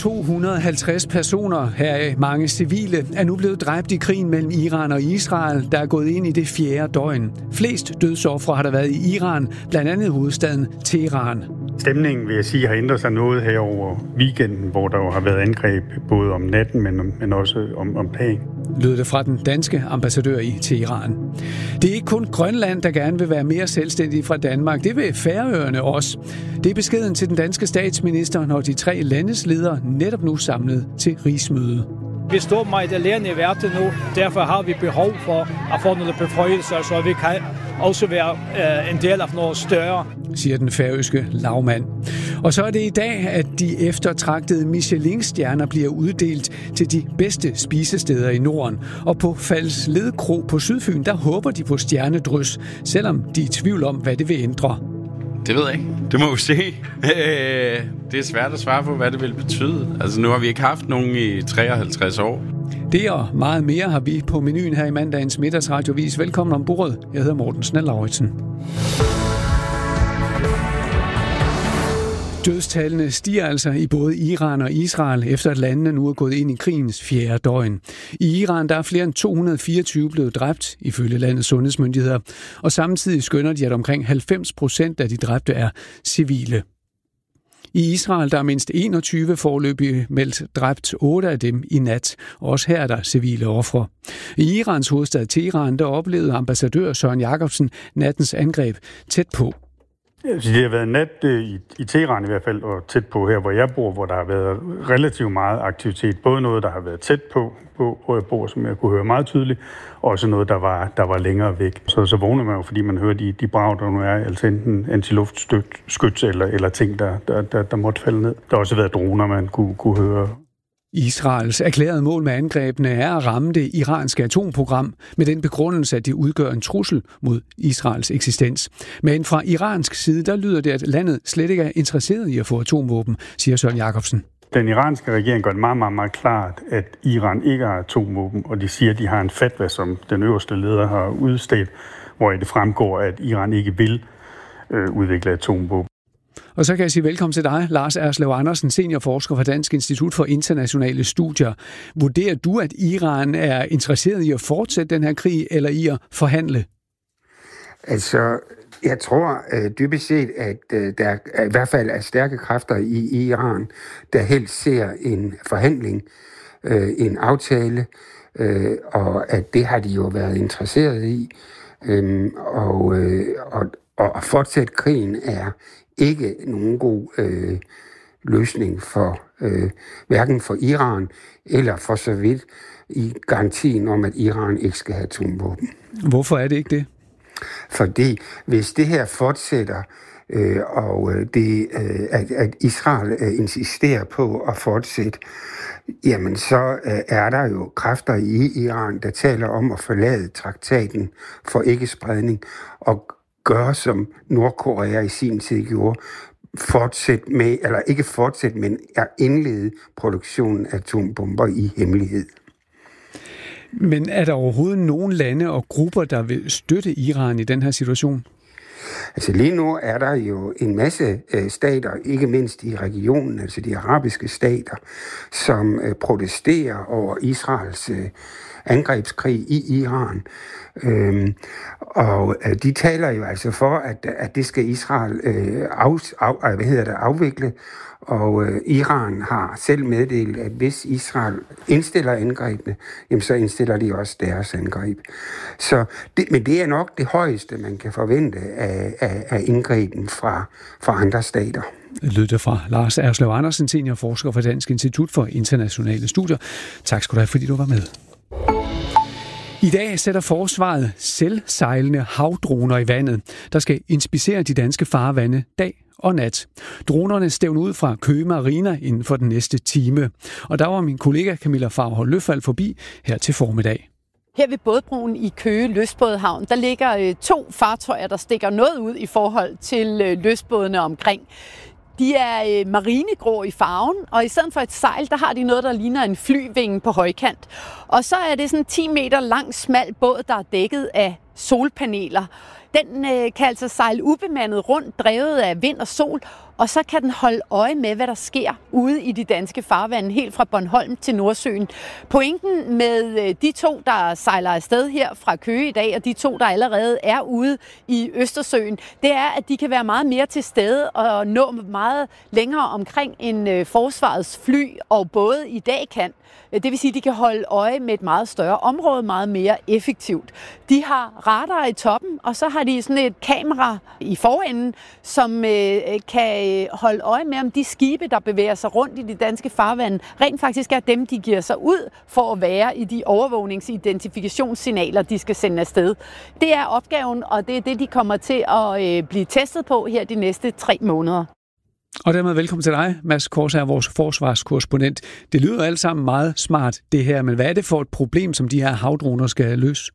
250 personer, heraf mange civile, er nu blevet dræbt i krigen mellem Iran og Israel, der er gået ind i det 4. døgn. Flest dødsofre har der været i Iran, blandt andet hovedstaden Teheran. Stemningen, vil jeg sige, har ændret sig noget her over weekenden, hvor der jo har været angreb både om natten, men også om dagen. Lød det fra den danske ambassadør i Teheran. Det er ikke kun Grønland, der gerne vil være mere selvstændig fra Danmark. Det vil Færøerne også. Det er beskeden til den danske statsminister, når de 3 landes ledere netop nu samlet til rigsmøde. Vi står meget alene i verden nu, derfor har vi behov for at få nogle beføjelser, så vi kan også være en del af noget større, siger den færøske lagmand. Og så er det i dag, at de eftertragtede Michelin-stjerner bliver uddelt til de bedste spisesteder i Norden. Og på Falsled Kro på Sydfyn, der håber de på stjernedrys, selvom de er i tvivl om, hvad det vil ændre. Det ved jeg ikke. Det må vi se. Det er svært at svare på, hvad det vil betyde. Altså, nu har vi ikke haft nogen i 53 år. Det og meget mere har vi på menuen her i mandagens middagsradiovis. Velkommen ombord. Jeg hedder Morten Snell-Lauritsen. Dødstallene stiger altså i både Iran og Israel, efter at landene nu er gået ind i krigens 4. døgn. I Iran der er flere end 224 blevet dræbt, ifølge landets sundhedsmyndigheder, og samtidig skønner de, at omkring 90% af de dræbte er civile. I Israel der er mindst 21 foreløbig meldt dræbt, 8 af dem i nat. Også her er der civile ofre. I Irans hovedstad Teheran der oplevede ambassadør Søren Jakobsen nattens angreb tæt på. Det har været nat i Teheran i hvert fald, og tæt på her, hvor jeg bor, hvor der har været relativt meget aktivitet. Både noget, der har været tæt på, hvor jeg bor, som jeg kunne høre meget tydeligt, og også noget, der var længere væk. Så vågner man jo, fordi man hører de brag, der nu er, altså enten antiluftskyts eller ting, der måtte falde ned. Der har også været droner, man kunne høre. Israels erklærede mål med angrebene er at ramme det iranske atomprogram med den begrundelse, at det udgør en trussel mod Israels eksistens. Men fra iransk side, der lyder det, at landet slet ikke er interesseret i at få atomvåben, siger Søren Jakobsen. Den iranske regering gør det meget, meget, meget klart, at Iran ikke har atomvåben, og de siger, at de har en fatwa, som den øverste leder har udstedt, hvor det fremgår, at Iran ikke vil udvikle atomvåben. Og så kan jeg sige velkommen til dig, Lars Erslev Andersen, seniorforsker fra Dansk Institut for Internationale Studier. Vurderer du, at Iran er interesseret i at fortsætte den her krig, eller i at forhandle? Altså, jeg tror dybest set, at der i hvert fald er stærke kræfter i Iran, der helst ser en forhandling, en aftale, og at det har de jo været interesseret i. Og at fortsætte krigen er ikke nogen god løsning for hverken for Iran eller for så vidt i garantien om, at Iran ikke skal have atomvåben. Hvorfor er det ikke det? Fordi hvis det her fortsætter, at Israel insisterer på at fortsætte, jamen så er der jo kræfter i Iran, der taler om at forlade traktaten for ikke-spredning og gøre som Nordkorea i sin tid gjorde, men at indlede produktionen af atombomber i hemmelighed. Men er der overhovedet nogen lande og grupper, der vil støtte Iran i den her situation? Altså lige nu er der jo en masse stater, ikke mindst i regionen, altså de arabiske stater, som protesterer over Israels angrebskrig i Iran. Og de taler jo altså for, at det skal Israel afvikle. Og Iran har selv meddelt, at hvis Israel indstiller angrebene, jamen så indstiller de også deres angreb. Men det er nok det højeste, man kan forvente af indgriben fra andre stater. Lød det fra Lars Erslev Andersen, seniorforsker fra Dansk Institut for Internationale Studier. Tak skal du have, fordi du var med. I dag sætter forsvaret selvsejlende havdroner i vandet, der skal inspicere de danske farvande dag og nat. Dronerne stævner ud fra Køge Marina inden for den næste time. Og der var min kollega Camilla Faurholt Løfald forbi her til formiddag. Her ved bådbroen i Køge Lystbådehavn, der ligger 2 fartøjer, der stikker noget ud i forhold til lystbådene omkring. De er marinegrå i farven, og i stedet for et sejl, der har de noget, der ligner en flyvinge på højkant. Og så er det sådan en 10 meter lang, smal båd, der er dækket af solpaneler. Den kan altså sejle ubemandet rundt, drevet af vind og sol, og så kan den holde øje med, hvad der sker ude i de danske farvande, helt fra Bornholm til Nordsøen. Pointen med de 2, der sejler afsted her fra Køge i dag, og de 2, der allerede er ude i Østersøen, det er, at de kan være meget mere til stede og nå meget længere omkring end forsvarets fly og både i dag kan. Det vil sige, at de kan holde øje med et meget større område, meget mere effektivt. De har radar i toppen, og så har de sådan et kamera i forenden, som kan holde øje med, om de skibe, der bevæger sig rundt i de danske farvande, rent faktisk er dem, de giver sig ud for at være i de overvågnings-identifikationssignaler, de skal sende afsted. Det er opgaven, og det er det, de kommer til at blive testet på her de næste 3 måneder. Og dermed velkommen til dig, Mads Korsager, vores forsvarskorrespondent. Det lyder alt sammen meget smart, det her, men hvad er det for et problem, som de her havdroner skal løse?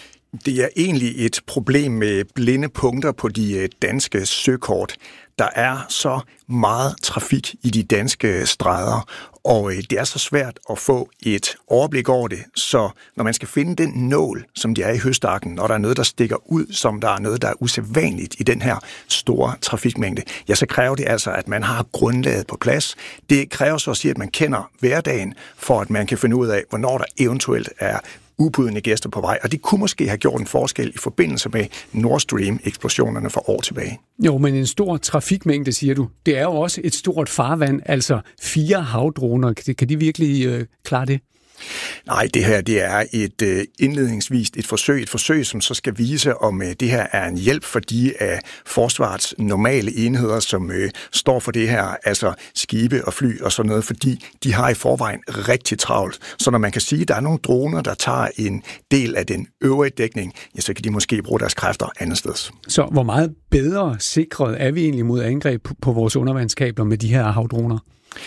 Det er egentlig et problem med blinde punkter på de danske søkort. Der er så meget trafik i de danske stræder, og det er så svært at få et overblik over det. Så når man skal finde den nål, som de er i høstakken, når der er noget, der stikker ud, som der er noget, der er usædvanligt i den her store trafikmængde, ja, så kræver det altså, at man har grundlaget på plads. Det kræver så at sige, at man kender hverdagen, for at man kan finde ud af, hvornår der eventuelt er ubudne gæster på vej, og det kunne måske have gjort en forskel i forbindelse med Nord Stream-eksplosionerne for år tilbage. Jo, men en stor trafikmængde, siger du. Det er jo også et stort farvand, altså 4 havdroner. Kan de virkelig klare det? Nej, det her det er et indledningsvis et forsøg, som så skal vise, om det her er en hjælp for de af forsvarets normale enheder, som står for det her, altså skibe og fly og sådan noget, fordi de har i forvejen rigtig travlt. Så når man kan sige, at der er nogle droner, der tager en del af den øvrige dækning, ja, så kan de måske bruge deres kræfter andet sted. Så hvor meget bedre sikret er vi egentlig mod angreb på vores undervandskabler med de her havdroner?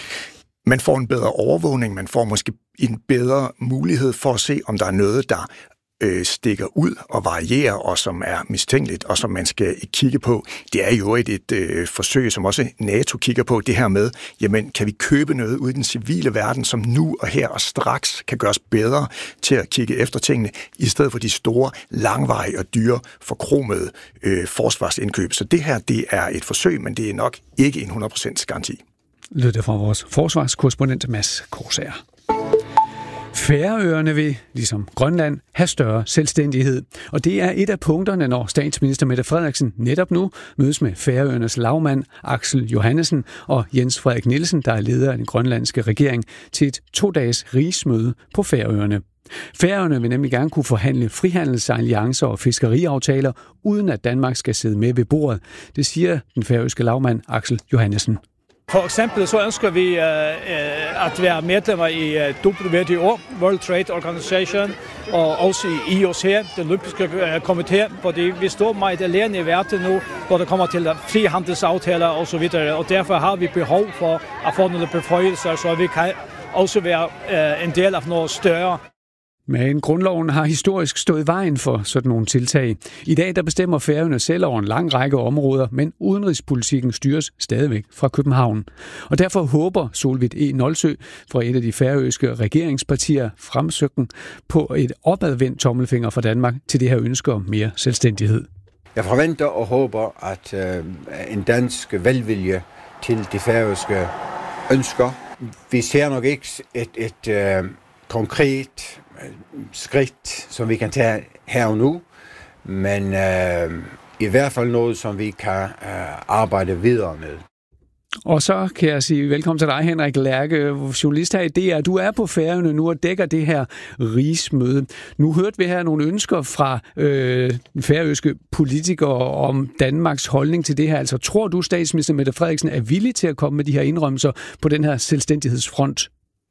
Man får en bedre overvågning, man får måske en bedre mulighed for at se, om der er noget, der stikker ud og varierer, og som er mistænkeligt, og som man skal kigge på. Det er jo et forsøg, som også NATO kigger på, det her med, jamen, kan vi købe noget ud i den civile verden, som nu og her og straks kan gøres bedre til at kigge efter tingene, i stedet for de store, langvarige og dyre, forkromede forsvarsindkøb. Så det her, det er et forsøg, men det er nok ikke en 100% garanti. Lød det fra vores forsvarskorrespondent Mads Korsager. Færøerne vil, ligesom Grønland, have større selvstændighed. Og det er et af punkterne, når statsminister Mette Frederiksen netop nu mødes med Færøernes lagmand Aksel Johannesen og Jens Frederik Nielsen, der er leder af den grønlandske regering, til et 2-dages rigsmøde på Færøerne. Færøerne vil nemlig gerne kunne forhandle frihandelsalliancer og fiskeriaftaler, uden at Danmark skal sidde med ved bordet. Det siger den færøske lagmand Aksel Johannesen. For eksempel så ønsker vi at være medlemmer i WTO, World Trade Organization, og også i IOC, den olympiske komité, fordi vi står meget alene i verden nu, hvor det kommer til frihandelsaftaler og så videre, og derfor har vi behov for at få nogle beføjelser, så vi kan også være en del af noget større. Men grundloven har historisk stået i vejen for sådan nogle tiltag. I dag der bestemmer Færøerne selv over en lang række områder, men udenrigspolitikken styres stadigvæk fra København. Og derfor håber Solvit E. Nolsø fra et af de færøske regeringspartier Fremsøkken på et opadvendt tommelfinger fra Danmark til det her ønske om mere selvstændighed. Jeg forventer og håber, at en dansk velvilje til de færøske ønsker. Vi ser nok ikke et konkret skridt, som vi kan tage her og nu, men i hvert fald noget, som vi kan arbejde videre med. Og så kan jeg sige velkommen til dig, Henrik Lærke, journalist her i DR. Du er på Færøerne nu og dækker det her rigsmøde. Nu hørte vi her nogle ønsker fra færøske politikere om Danmarks holdning til det her. Altså, tror du, statsminister Mette Frederiksen er villig til at komme med de her indrømmelser på den her selvstændighedsfront?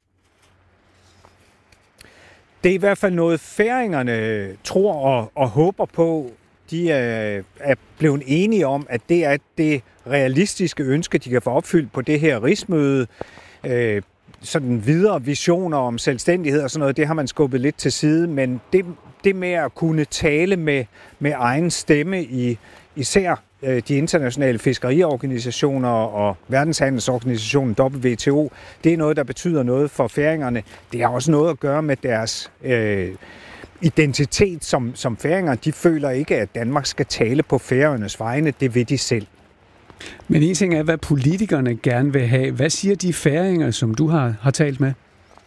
Det er i hvert fald noget, færingerne tror og håber på. De er blevet enige om, at det er det realistiske ønske, de kan få opfyldt på det her rigsmøde. Sådan videre visioner om selvstændighed og sådan noget, det har man skubbet lidt til side, men det med at kunne tale med egen stemme i især de internationale fiskeriorganisationer og verdenshandelsorganisationen WTO, det er noget, der betyder noget for færingerne. Det har også noget at gøre med deres identitet som færinger. De føler ikke, at Danmark skal tale på Færøernes vegne. Det vil de selv. Men en ting er, hvad politikerne gerne vil have. Hvad siger de færinger, som du har talt med?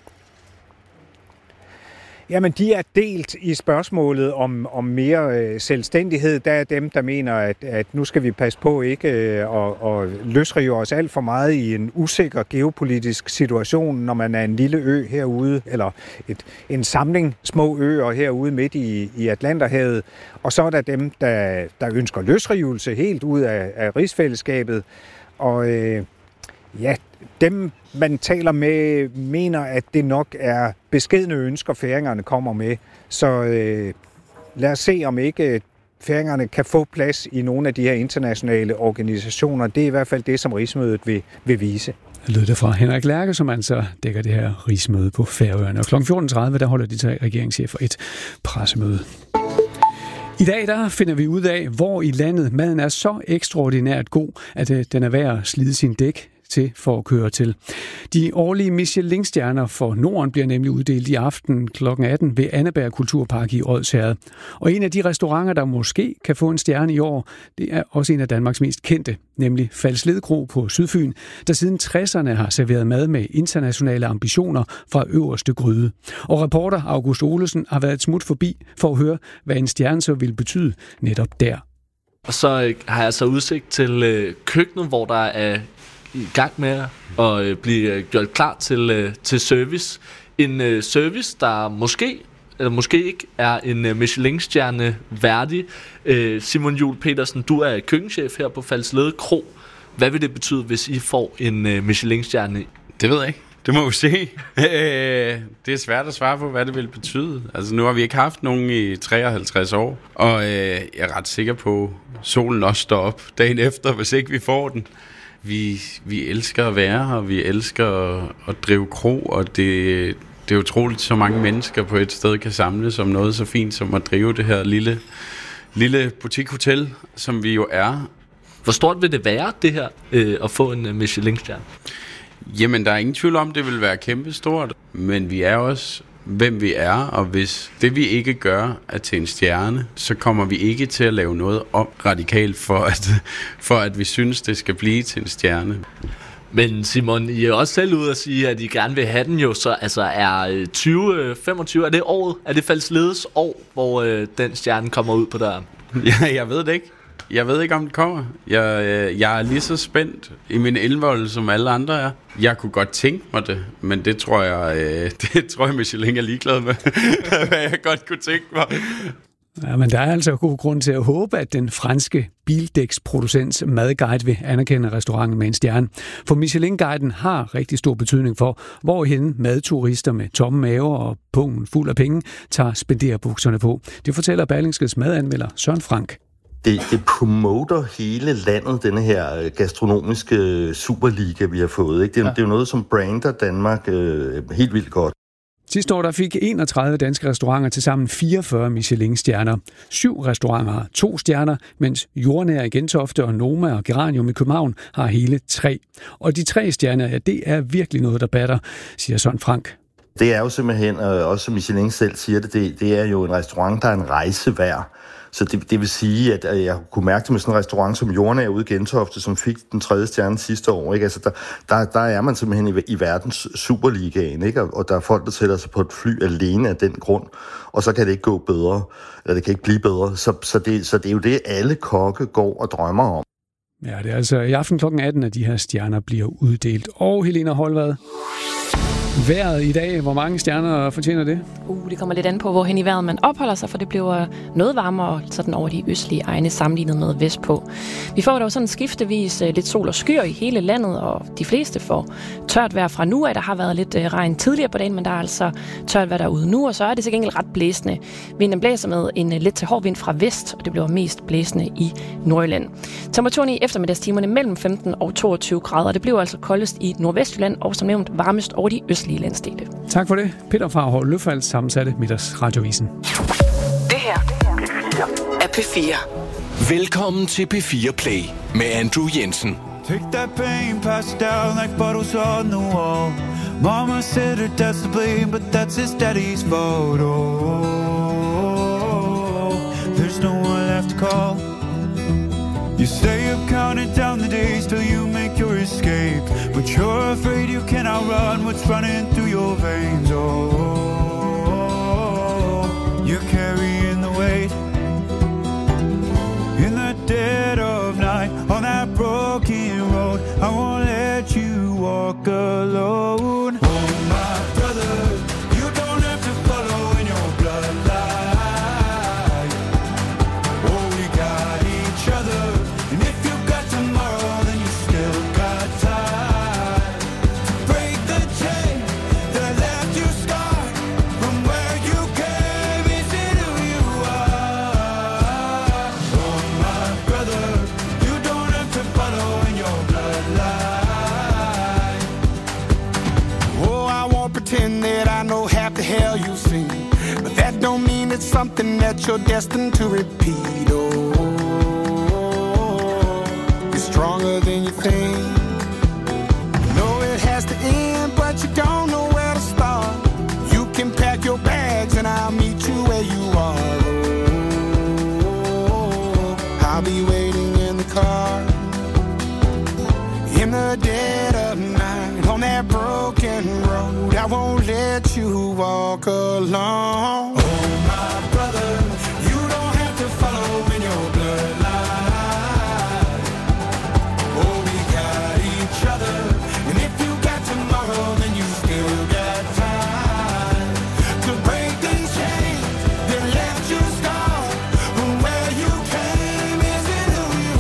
Jamen, de er delt i spørgsmålet om mere selvstændighed. Der er dem, der mener, at nu skal vi passe på ikke at løsrive os alt for meget i en usikker geopolitisk situation, når man er en lille ø herude, eller en samling små øer herude midt i Atlanterhavet. Og så er der dem, der ønsker løsrivelse helt ud af rigsfællesskabet. Og dem, man taler med, mener, at det nok er beskedne ønsker, færingerne kommer med. Så lad os se, om ikke færingerne kan få plads i nogle af de her internationale organisationer. Det er i hvert fald det, som rigsmødet vil vise. Det lød det fra Henrik Lærke, som altså dækker det her rigsmøde på Færøerne. Og kl. 14.30, der holder de tre regeringschefer et pressemøde. I dag der finder vi ud af, hvor i landet maden er så ekstraordinært god, at den er værd at slide sin dæk til for at køre til. De årlige Michelin-stjerner for Norden bliver nemlig uddelt i aften kl. 18 ved Anneberg Kulturpark i Odsherred. Og en af de restauranter, der måske kan få en stjerne i år, det er også en af Danmarks mest kendte, nemlig Falsled Kro på Sydfyn, der siden 60'erne har serveret mad med internationale ambitioner fra øverste gryde. Og reporter August Olesen har været et smut forbi for at høre, hvad en stjerne så vil betyde netop der. Og så har jeg så udsigt til køkkenet, hvor der er i gang med at blive gjort klar til service. En service, der måske ikke er en Michelin-stjerne værdig. Simon Juhl Petersen, du er køkkenchef her på Falsled Kro. Hvad vil det betyde, hvis I får en Michelin-stjerne? Det ved jeg ikke. Det må vi se. Det er svært at svare på, hvad det vil betyde. Altså, nu har vi ikke haft nogen i 53 år, og jeg er ret sikker på, at solen også står op dagen efter, hvis ikke vi får den. Vi elsker at være her, vi elsker at drive kro, og det er utroligt, så mange mennesker på et sted kan samles om noget så fint som at drive det her lille boutique-hotel, som vi jo er. Hvor stort vil det være, det her, at få en Michelin-stjerne? Jamen, der er ingen tvivl om, det vil være kæmpestort, men vi er også hvem vi er, og hvis det vi ikke gør er til en stjerne, så kommer vi ikke til at lave noget om radikalt for at vi synes, det skal blive til en stjerne. Men Simon, I er også selv ude at sige, at I gerne vil have den jo, så altså er 2025, er det året? Er det Falsledes år, hvor den stjerne kommer ud på døren? Ja, jeg ved det ikke. Jeg ved ikke, om det kommer. Jeg er lige så spændt i min indvold, som alle andre er. Jeg kunne godt tænke mig det, men det tror jeg Michelin er ligeglad med, hvad jeg godt kunne tænke mig. Ja, men der er altså god grund til at håbe, at den franske bildæksproducents madguide vil anerkende restauranten med en stjerne. For Michelin-guiden har rigtig stor betydning for, hvorhen madturister med tomme maver og pungen fuld af penge tager spenderbukserne på. Det fortæller Berlingskes madanmelder Søren Frank. Det promoter hele landet, denne her gastronomiske superliga, vi har fået. Ikke? Det er jo noget, som brander Danmark helt vildt godt. Sidste år der fik 31 danske restauranter til sammen 44 Michelin-stjerner. 7 restauranter har 2 stjerner, mens Jordnær i Gentofte og Noma og Geranium i København har hele 3. Og de 3 stjerner, ja, det er virkelig noget, der batter, siger Søren Frank. Det er jo simpelthen, også som Michelin selv siger det er jo en restaurant, der er en rejse værd. Så det vil sige, at jeg kunne mærke det med sådan en restaurant som Jordnær ude i Gentofte, som fik den 3. stjerne sidste år. Ikke? Altså der er man simpelthen i verdens superligaen, ikke? Og der er folk, der sætter sig på et fly alene af den grund, og så kan det ikke gå bedre, eller det kan ikke blive bedre. Så det er jo det, alle kokke går og drømmer om. Ja, det er altså i aften kl. 18, at de her stjerner bliver uddelt. Og Helena Holvad, vejret i dag, hvor mange stjerner fortjener det? Det kommer lidt an på, hvorhen i vejret man opholder sig, for det bliver noget varmere sådan over de østlige egne sammenlignet med vestpå. Vi får dog sådan skiftevis lidt sol og skyer i hele landet, og de fleste får tørt vejr fra nu af. Der har været lidt regn tidligere på dagen, men der er altså tørt vejr derude nu, og så er det til gengæld ret blæsende. Vinden blæser med en lidt til hård vind fra vest, og det bliver mest blæsende i Nordjylland. Temperaturen i eftermiddagstimerne mellem 15 og 22 grader. Det bliver altså koldest i Nordvestjylland, og som nævnt varmest over de østlige landsdele. Tak for det. Peter Farhøj Løfald sammensatte Middagsradiovisen. Det her er P4. Velkommen til P4 Play med Andrew Jensen. Take that pain, pass it down like bottles on the wall. Mama said her dad's to blame, but that's his daddy's photo. have to call. You say you've counted down the days till you make your escape, but you're afraid you can outrun what's running through your veins. Oh, you're carrying the weight in the dead of night on that broken road. I won't let you walk alone. Oh, my brother, you don't have to follow in your bloodline. Oh, we got each other, and if you got tomorrow, then you still got time to break the chain that left you scarred from where you came into who you are. Oh, my brother, you don't have to follow in your bloodline. Oh, I won't pretend that I know half the hell you've seen, but that don't mean it's something that you're destined to repeat. Oh, you're stronger than you think. You know it has to end, but you don't know where to start. You can pack your bags and I'll meet you where you are. Oh, I'll be waiting in the car in the dead of night on that broken road. I won't let you walk alone. Oh, my brother, you don't have to follow in your bloodline. Oh, we got each other, and if you got tomorrow, then you still got time to break these chains that left you scarred from where you came isn't who you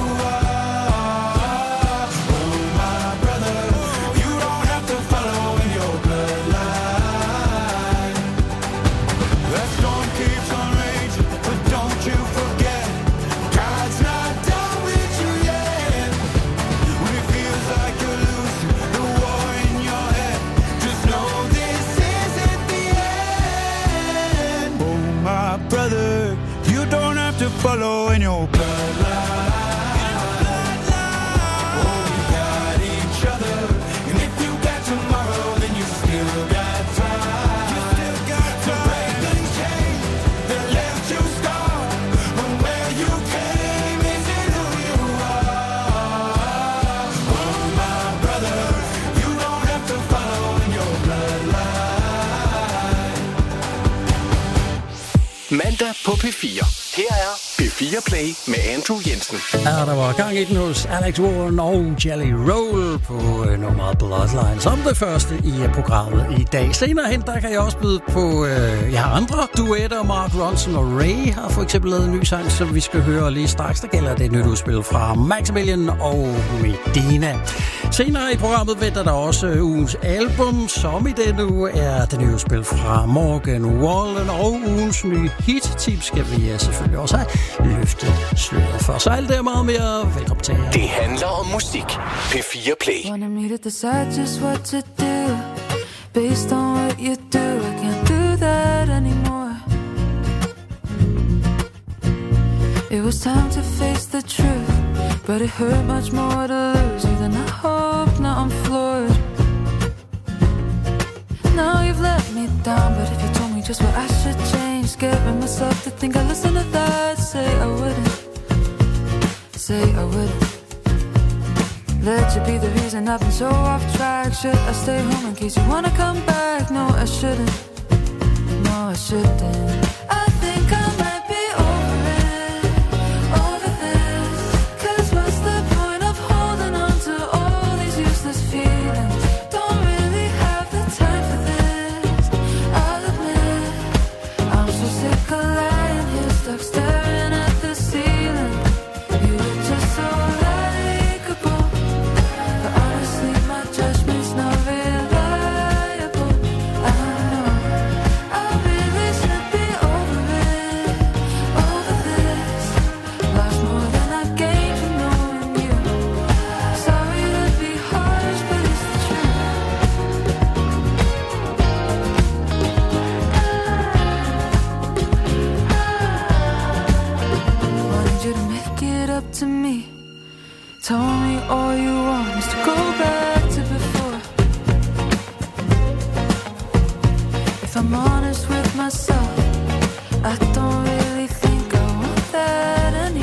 are. Oh, my brother, you don't have to follow in your bloodline. The storm keeps on raging, but don't you forget, God's not done with you yet. When it feels like you're losing the war in your head, just know this isn't the end. Oh, my brother, you don't have to follow in your bloodline. Oh, we got each other, and if you got tomorrow, then you still got time. You still got to break the chains that left you scarred from where you came isn't who you are. Oh, my brother, you don't have to follow in your bloodline. Mandag på P4. Her er P4 Play med Andrew Jensen. Ja, der var gang i den hos Alex Warren og Jelly Roll på nummeret Bloodline som det første i programmet i dag. Senere hen, der kan jeg også byde på andre duetter. Mark Ronson og Ray har for eksempel lavet en ny sang, som vi skal høre lige straks. Der gælder det et nyt udspil fra Maximilian og Medina. Senere i programmet venter der også ugens album, som i denne uge er det nye udspil fra Morgan Wallen, og ugens nye hit-tip skal vi selvfølgelig også have løftet sløret for. Så alt det og meget mere. Velkommen til. Det handler om musik. P4 Play. Wanted me to decide just what to do based on what you do. I can't do that anymore. It was time to face the truth, but it hurt much more to lose you than I hoped. Now I'm floored. Now you've let me down, but if you told me just what I should change, scaring myself to think I listen to that. Say I wouldn't. Let you be the reason I've been so off track. Should I stay home in case you wanna come back? No, I shouldn't. No, I shouldn't. I think I might be over it, over this. 'Cause what's the point of holding on to all these useless feelings? Don't really have the time for this, I'll admit. I'm so sick of lying here, stuck staring at the ceiling. You were just so likeable, but honestly my judgment's not reliable. I know I really should be over it, over this. Lost more than I gained from knowing you. Sorry to be harsh, but it's the truth. Wanted you to make it up to me. Told me all you want is to go back to before. If I'm honest with myself, I don't really think I want that anymore.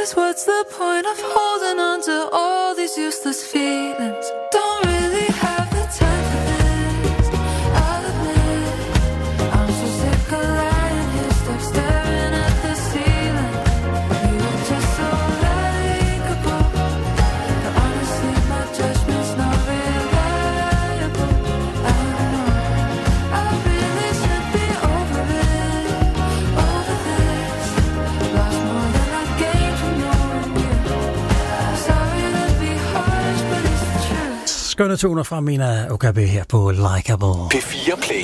'Cause what's the point of holding on to all these useless feelings? Don't really have the time for this, I'll admit. I'm so sick of lying here, stuck staring at the ceiling. You were just so likable, but honestly my judgment's not reliable. I don't know, I really should be over it, over this. Lost more than I gained from knowing you. Sorry to be harsh, but it's the truth. Skønne toner fra Mina Okabe her på Likeable. P4 Play.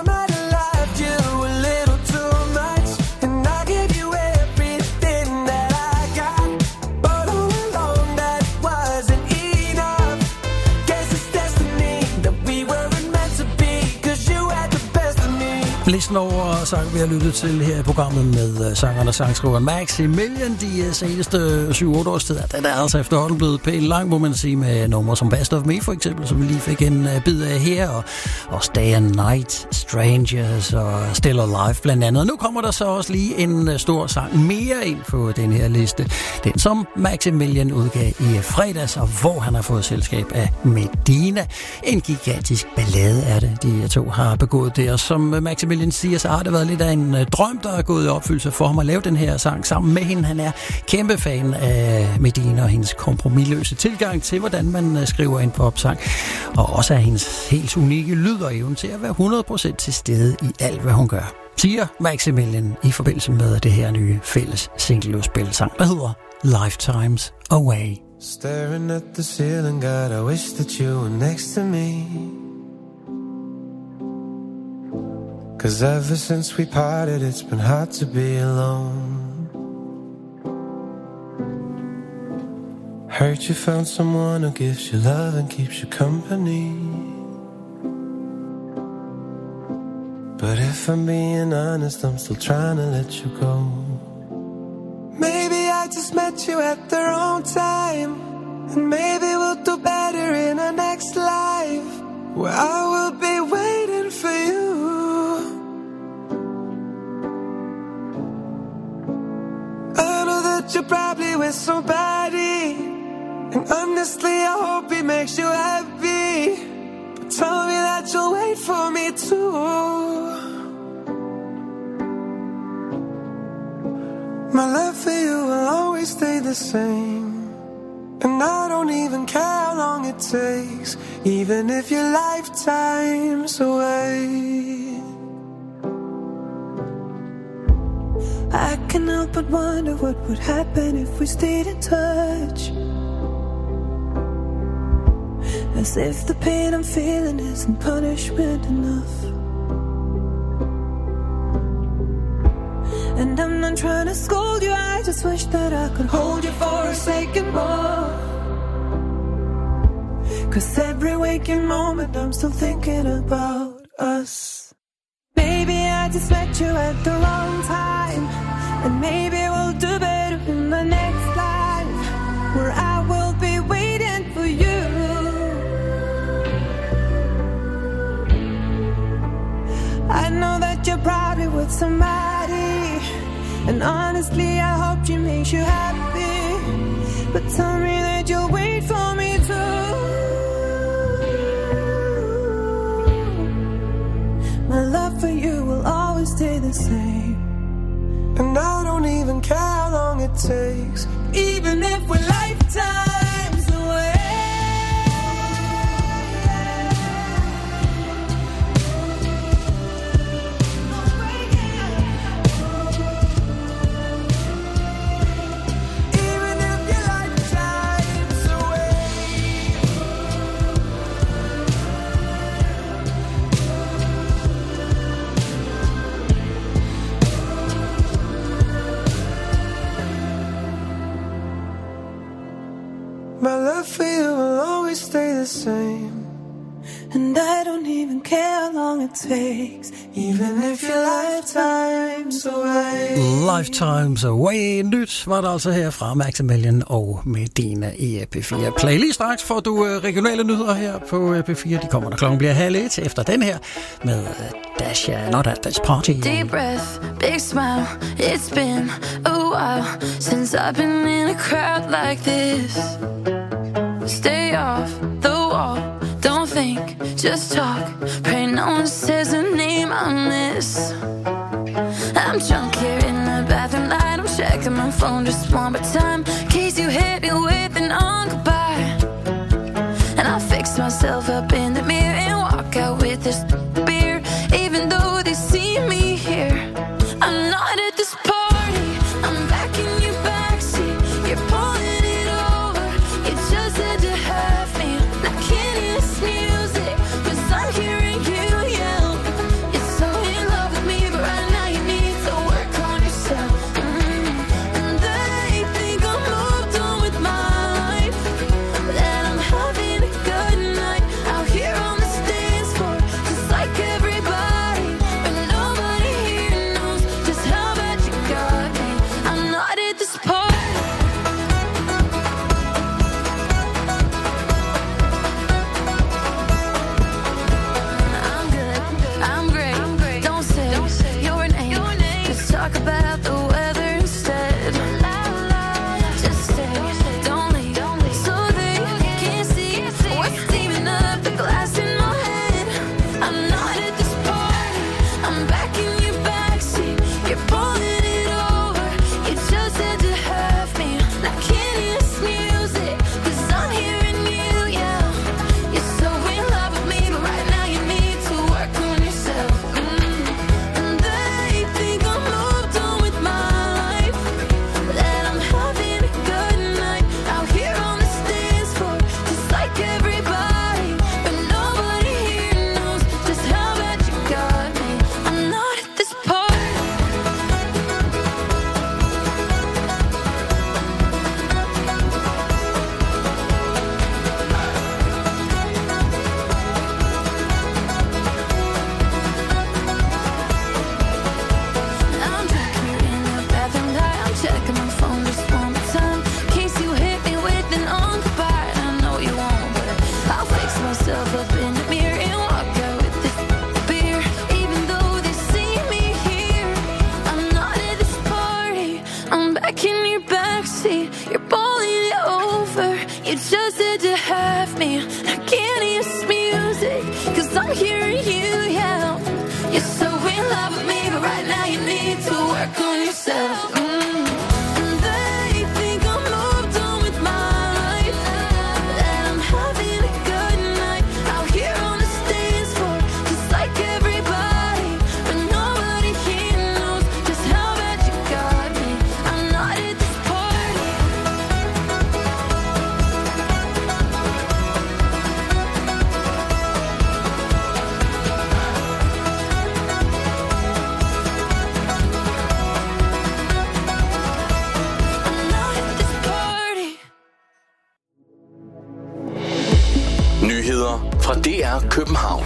Listen over sang, vi har lyttet til her i programmet med sangeren og sangskriveren Maximilian de seneste 7-8 års tid. Den er altså efterhånden blevet pænt lang, må man sige, med numre som Best of Me for eksempel, som vi lige fik en bid af her, og Stay and Night, Strangers og Still Alive blandt andet. Og nu kommer der så også lige en stor sang mere ind på den her liste. Den som Maximilian udgav i fredags, og hvor han har fået selskab af Medina. En gigantisk ballade er det, de to har begået det, og som Maximilian siger, så har det været lidt af en drøm, der er gået i opfyldelse for ham at lave den her sang sammen med hende. Han er kæmpe fan af Medina og hendes kompromisløse tilgang til, hvordan man skriver en popsang, og også af hendes helt unikke lyd og evne til at være 100% til stede i alt, hvad hun gør, siger Maximilian i forbindelse med det her nye fælles single-udspil-sang, der hedder Lifetimes Away. Staring at the ceiling, God, I wish that you were next to me. 'Cause ever since we parted, it's been hard to be alone. Heard you found someone who gives you love and keeps you company. But if I'm being honest, I'm still trying to let you go. Maybe I just met you at the wrong time, and maybe we'll do better in our next life, where I will be waiting for you. I know that you're probably with somebody, and honestly I hope it makes you happy, but tell me that you'll wait for me too. My love for you will always stay the same, and I don't even care how long it takes, even if your lifetime's away. I can't help but wonder what would happen if we stayed in touch, as if the pain I'm feeling isn't punishment enough. And I'm not trying to scold you, I just wish that I could hold you for a second more. 'Cause every waking moment I'm still thinking about us. Maybe I just met you at the wrong time, and maybe we'll do better in the next life, where I will be waiting for you. I know that you're probably with somebody, and honestly I hope she makes you happy, but tell me that you'll wait for me too. My love for you will always stay the same, and I don't even care how long it takes, even if we're lifetimes away. and I don't even care how long it takes, even if your lifetime's away. Lifetimes Away. Nyt var der altså her fra Maximilian og Medina i P4 Play. Lige straks får du regionale nyheder her på P4. De kommer, når klokken bliver 1:30 efter den her med Dasha, Not At This Party. Deep breath, big smile. It's been a while since I've been in a crowd like this. Stay off the wall, don't think, just talk. Pray no one says a name I miss. I'm drunk here in the bathroom light. I'm checking my phone just one more time, in case you hit me with an goodbye. And I'll fix myself up in the mirror and walk out with this beer, even though they see me here. I'm not at this party, I'm back in your backseat. You're pulling it over, you just had to have me. I can't hear this music, 'cause I'm hearing you yell. You're so in love with me, but right now you need to work on yourself. And they think I'm moved on with my life, that I'm having a good night out here on the dance floor, just like everybody. But nobody here knows just how bad you got me. I'm not at this party. I'm good, I'm great. Don't say your name. Just talk about the weather instead. Just stay, don't leave, so they can't see what's steaming up the glass in my head. I'm not at this party, I'm back in your backseat. You're pulling it over, you just had to have me. I can't hear this music, 'cause I'm hearing you yell. You're so in love with me, but right now you need to work on yourself. And they think I'm moved on with my life, that I'm having a good night out here on the dance floor, just like everybody. But nobody here knows just how bad you got me. I'm not at this party. I'm drunk here in the bathroom light. I'm checking my phone just one more time, in case you hit me with an goodbye. I know you won't, but I'll fix myself up in the mirror and walk out with this beer, even though they see me here. I'm not at this party, I'm back in your backseat. You're pulling it over, you just had to have me. I can't hear this music, 'cause I'm hearing you yell. You're so in love with me, but right now you need to work on yourself. And they think I'm moved on with my life, that I'm having a good night out here on the dance floor, just like everybody. But nobody here knows just how bad you got me. I'm not at this party. Nyheder fra DR København.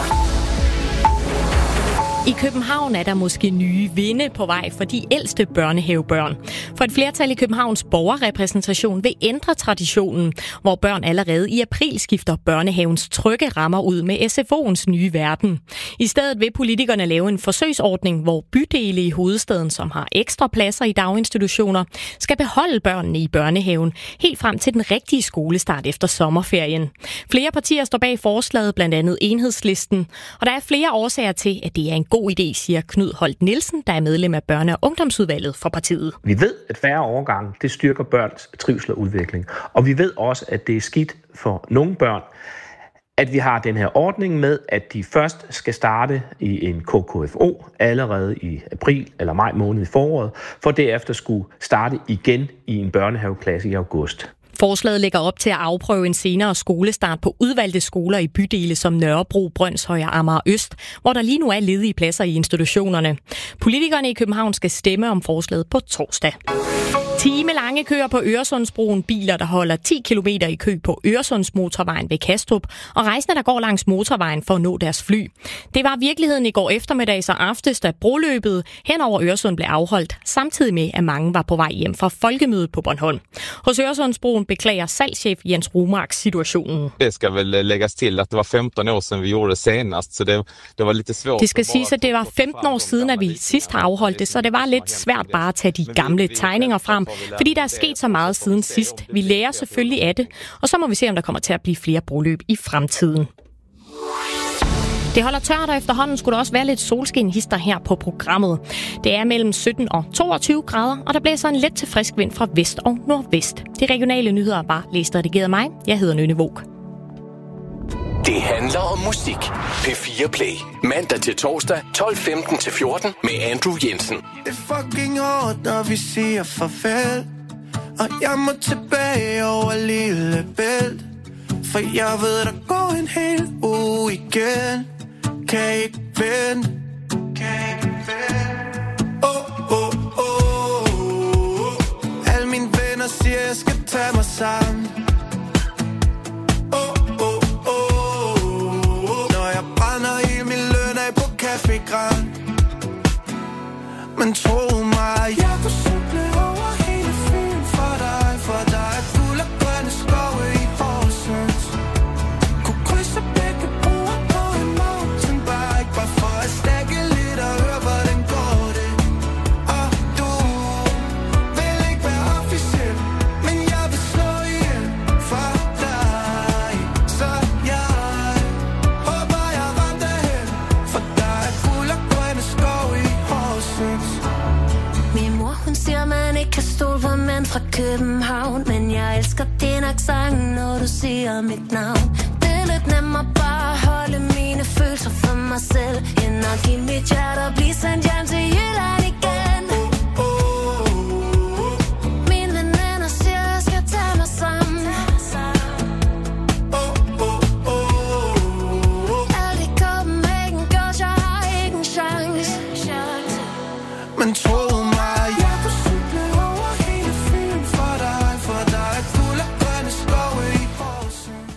I København er der måske nye vinde på vej for de ældste børnehavebørn. For et flertal i Københavns borgerrepræsentation vil ændre traditionen, hvor børn allerede i april skifter børnehavens trygge rammer ud med SFO'ens nye verden. I stedet vil politikerne lave en forsøgsordning, hvor bydele i hovedstaden, som har ekstra pladser i daginstitutioner, skal beholde børnene i børnehaven helt frem til den rigtige skolestart efter sommerferien. Flere partier står bag forslaget, blandt andet Enhedslisten, og der er flere årsager til, at det er en god idé, siger Knud Holt Nielsen, der er medlem af børne- og ungdomsudvalget for partiet. Vi ved, at færre overgange, det styrker børns trivsel og udvikling. Og vi ved også, at det er skidt for nogle børn, at vi har den her ordning med, at de først skal starte i en KKFO allerede i april eller maj måned i foråret, for derefter skulle starte igen i en børnehaveklasse i august. Forslaget lægger op til at afprøve en senere skolestart på udvalgte skoler i bydele som Nørrebro, Brønshøj og Amager Øst, hvor der lige nu er ledige pladser i institutionerne. Politikerne i København skal stemme om forslaget på torsdag. Timelange køer på Øresundsbroen, biler, der holder 10 km i kø på Øresundsmotorvejen ved Kastrup, og rejsende, der går langs motorvejen for at nå deres fly. Det var virkeligheden i går eftermiddags og aftes, da broløbet hen over Øresund blev afholdt, samtidig med, at mange var på vej hjem fra folkemødet på Bornholm. Hos Øresundsbroen beklager salgschef Jens Romark situationen. Det skal vel lægges til, at det var 15 år siden vi gjorde det senest, så det var lidt svært. Det skal siges, at det var 15 år siden, at vi sidst har afholdt det, så det var lidt svært bare at tage de gamle tegninger frem, fordi der er sket så meget siden sidst. Vi lærer selvfølgelig af det, og så må vi se, om der kommer til at blive flere broløb i fremtiden. Det holder tørt, og efterhånden skulle der også være lidt solskinhister her på programmet. Det er mellem 17 og 22 grader, og der blæser en let til frisk vind fra vest og nordvest. De regionale nyheder var læst og redigeret af mig. Jeg hedder Nynne Våg. Det handler om musik. P4 Play. Mandag til torsdag, 12:15 til 14 med Andrew Jensen. Det er fucking hårdt, når vi siger farvel, og jeg må tilbage over Lillebælt, for jeg ved, der går en hel uge igen. Kan ikke vente. Alle mine venner siger, jeg skal tage mig sammen. Når jeg brænder i min løn af på Café Grand. Men tro mig, jeg kunne cykle over hele Fyn for dig, for der er guld og grønne skove i Horsens. Kunne krydse begge broer på en mountainbike, bare for at stække lidt og høre, hvordan går det. Og du vil ikke være officiel, men jeg vil slå ihjel for dig. Så jeg håber, jeg ramte hen, for der er guld og grønne skove i Horsens. Min mor, hun siger, man ikke kan stole på mænd fra København, men jeg elsker din accent, når du siger mit navn. Det er lidt nemmere bare at holde mine følelser for mig selv, end at give mit hjerte og blive sendt hjem til Jylland igen. Mine veninder siger, jeg skal tage mig sammen. Alt i Copenhagen gør, jeg har ikke en chance. Men tro mig, jeg kunne cykle over hele Fyn for dig, for der er guld og grønne skove i Horsens.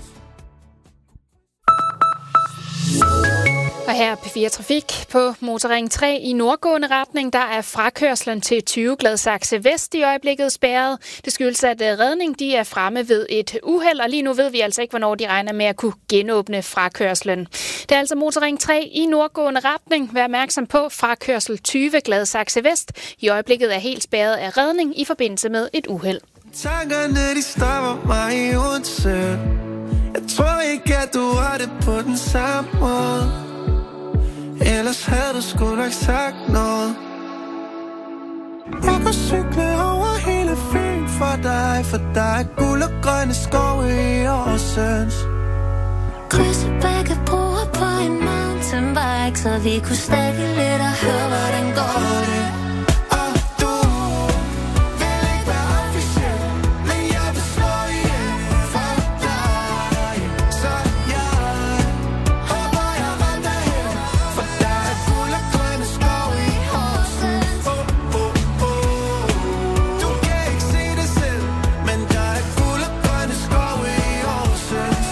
Og her er P4 Trafik på Motorring 3 i nordgående retning. Der er frakørslen til 20 Gladsaxe Vest i øjeblikket spærret. Det skyldes, at redning de er fremme ved et uheld, og lige nu ved vi altså ikke, hvornår de regner med at kunne genåbne frakørslen. Det er altså Motorring 3 i nordgående retning. Vær opmærksom på frakørsel 20 Gladsaxe Vest. I øjeblikket er helt spærret af redning i forbindelse med et uheld. Tankerne, de stopper mig i Odense. Jeg tror ikke, at du har det på den samme måde. Ellers havde du sgu nok sagt noget. Jeg kan cykle over hele Fyn for dig, for der er guld og grønne skove i Horsens. Krydse begge broer på en mountainbike, så vi kunne stække lidt og høre, hvordan går det. Og du vil ikke være officiel, men jeg vil slå ihjel for dig. Så jeg håber, jeg ramte hen, for der er guld og grønne skove i Horsens. Du kan ikke se det selv, men der er guld og grønne skove i Horsens.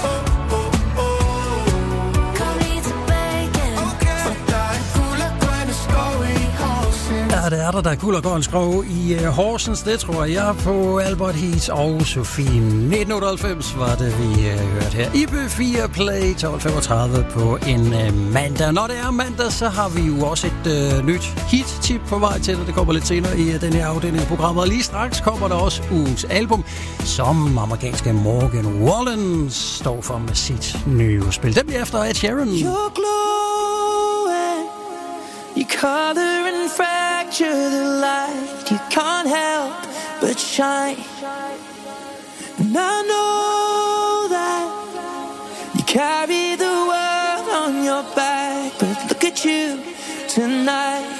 Kom lige tilbage igen, for der er guld og grønne skove i Horsens. Ja, det er der er guld og grøn skov i Horsens. Det tror jeg på Albert Heat og Sofie. 1998 var det, vi hørte her i P4 Play 12:35 på en mandag. Når det er mandag, så har vi jo også et nyt hit-tip på vej til, og det kommer lidt senere i den her afdeling af programmet. Og lige straks kommer der også ugens album, som amerikanske Morgan Wallen står for med sit nye spil. Det bliver efter Ed Sheeran. You're glowing, you color and fracture the light. You can't help but shine, and I know that you carry the world on your back. But look at you tonight.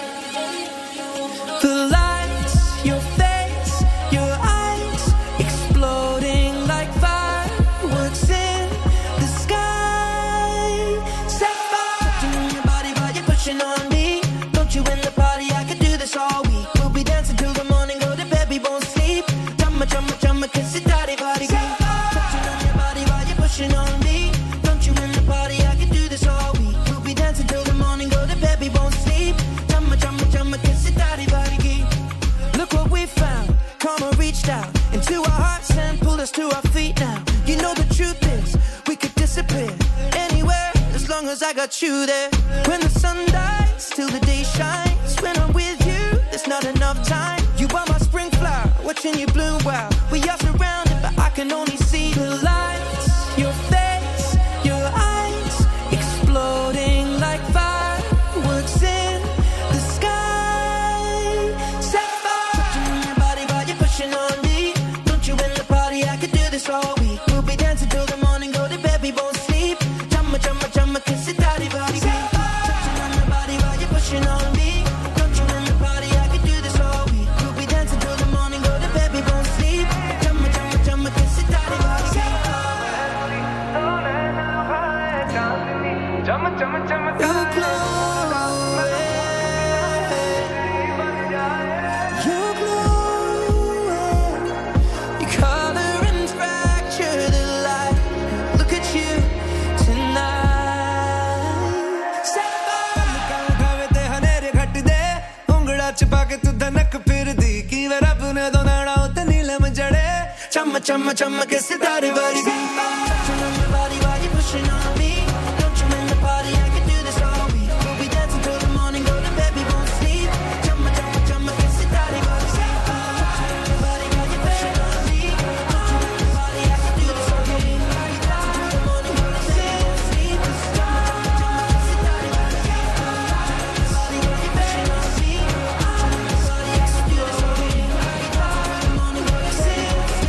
The lights, your face, your eyes, exploding like fireworks in the sky. Set fire to your body while you're pushing on me. Don't you in the party? I could do this all week. We'll be dancing till the morning, go to bed, we won't the morning, go to bed, we won't sleep. Jumma, jumma, jumma, kiss it, daddy, body. Look what we found. Karma reached out into our hearts and pulled us to our feet now. You know the truth is, we could disappear anywhere as long as I got you there. When the sun dies, till the day shines. When I'm with you, there's not enough time. You are my spring flower, watching you bloom wild. We are surrounded, but I can only see the lights. Your face, your eyes, exploding like fireworks in the sky. Set fire. Touching on your body while you're pushing on me. Don't you in the party, I could do this all week. We'll be dancing till the morning, go to bed, we won't sleep. Jumma, jumma, jumma, kiss it, daddy, body. Touching on your body while you're pushing on me. Don't you in the party, I could do this all week. We'll be dancing till the morning, go to bed, we won't sleep. Jumma, jumma, jumma, kiss it, daddy, body. Jumma, jumma, jumma, you're glowing. You're glowing. You color and fracture the light. Look at you tonight. Set fire. ते हनेरे घट दे उंगड़ा छिपा के तू धनक फिर दी की वे रब ने दो नाड़ा उते नीलम जड़े Chumma, chumma, chumma, kiss it, daddy, body. Touching on your body while you're pushing on me. Don't you in the party, I can do this all week. We'll be dancing till the morning, go to bed, we won't sleep. Chumma, chumma, chumma, kiss it, daddy, body. Touching on your body while you're pushing on me. Don't you in the party, I can do this all week. We'll be dancing till the morning, go to bed, we won't sleep. Chumma, chumma, chumma, kiss it, daddy, body. Touching on your body while you're pushing on me. Don't you in the party, I can do this all week. We'll be dancing till the morning, go to bed, we won't sleep.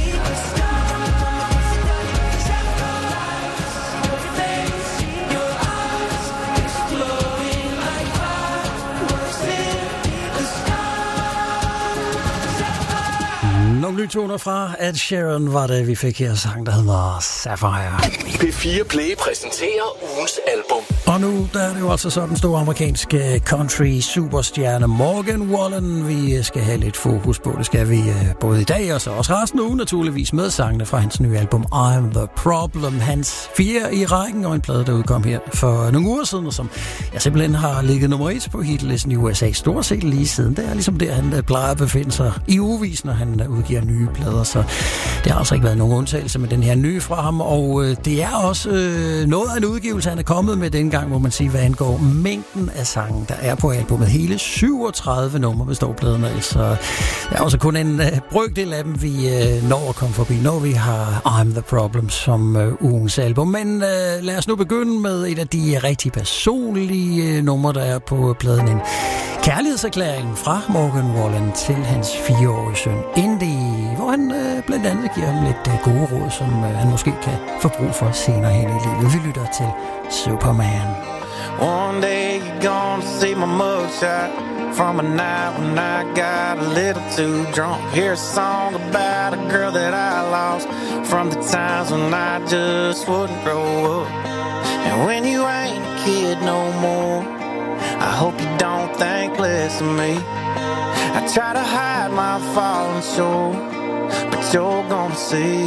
Nogle nye toner fra Ed Sheeran var det, vi fik her sang, der hedder Sapphire. P4 Play præsenterer ugens album. Og nu der er det jo altså så den store amerikanske country superstjerne Morgan Wallen, vi skal have lidt fokus på. Det skal vi både i dag og så også resten af ugen naturligvis med sangene fra hans nye album I'm The Problem. Hans 4 i rækken og en plade, der udkom her for nogle uger siden, og som jeg simpelthen har ligget nummer 1 på hitlisten i USA stort set lige siden. Det er ligesom der, han plejer at befinde sig i ugevis, når han udgiver nye plader, så det har altså ikke været nogen undtagelse med den her nye fra ham, og det er også noget af en udgivelse, han er kommet med dengang, må man sige, hvad angår mængden af sange, der er på albumet. Hele 37 numre består pladen, altså der er også kun en brøkdel af dem, vi når at komme forbi, når vi har I'm The Problem som ugens album. Men lad os nu begynde med et af de rigtig personlige numre, der er på pladen. En kærlighedserklæring fra Morgan Wallen til hans 4-årige søn Indy, hvor han blandt andet giver ham lidt gode råd, som han måske kan få brug for senere hen i livet. Vi lytter til Superman. One day you're gonna see my mugshot from a night when I got a little too drunk. Hear a song about a girl that I lost from the times when I just wouldn't grow up. And when you ain't a kid no more, I hope you don't think less of me. I try to hide my falling shore, but you're gonna see.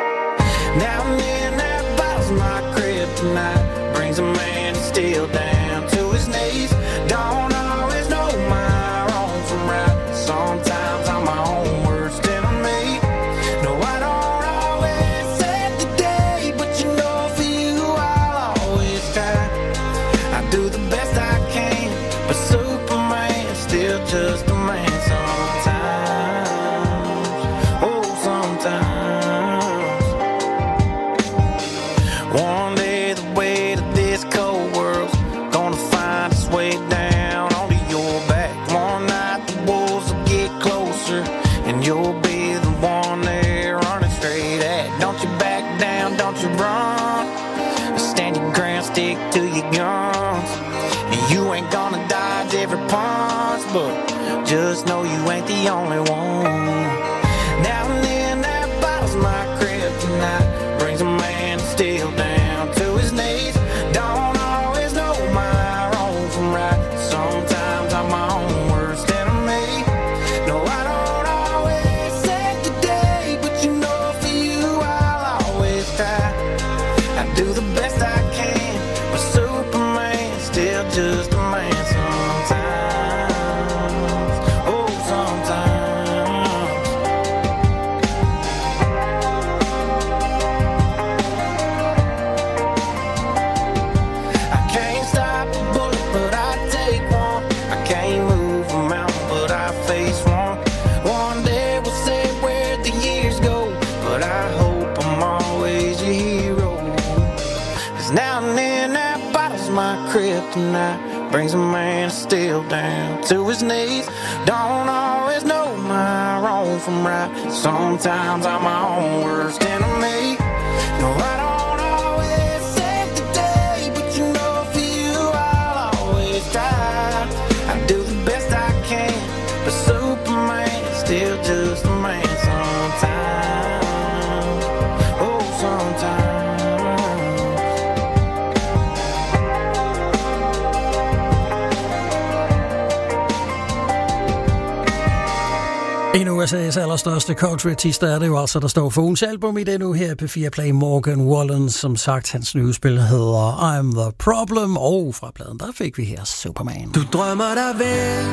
Now and then that bottle's my kryptonite, brings a man still down to his knees. Don't always know my wrong from right, sometimes I'm my own worst enemy. No, I don't always save the day, but you know for you I'll always try. I do the best I can, but Superman's still just a man sometimes. Oh, sometimes. One day the weight of this cold world's gonna find its way down onto your back. One night the wolves will get closer, and you'll be the one they're running straight at. Don't you back down, don't you run. Stand your ground, stick to your guns. And you ain't gonna dodge every punch, but just know you ain't the only one. Now and then that bottle's my kryptonite, brings a man still down to his knees. Don't always know my wrong from right, sometimes I'm my own worst enemy. No, I don't always save the day, but you know for you I'll always try. I do the best I can, but Superman's still just man sometimes. Oh, sometimes. I can't stop a bullet, but I take one. I can't move a mountain, but I face one. One day we'll say where the years go, but I hope I'm always your hero. 'Cause now and then that bottle's my kryptonite, brings a man still down to his knees. Don't always know my wrong from right. Sometimes I'm my own worst enemy. No, I don't always save the day, but you know for you I'll always try. I do the best I can, but Superman is still just a man sometimes. Oh, sometimes. En af USA's allerstørste country-artister er det jo altså, der står for ugens album i det nu her på P4 Play. Morgan Wallen, som sagt, hans nye spil hedder I'm the Problem, og fra pladen der fik vi her Superman. Du drømmer dig væk.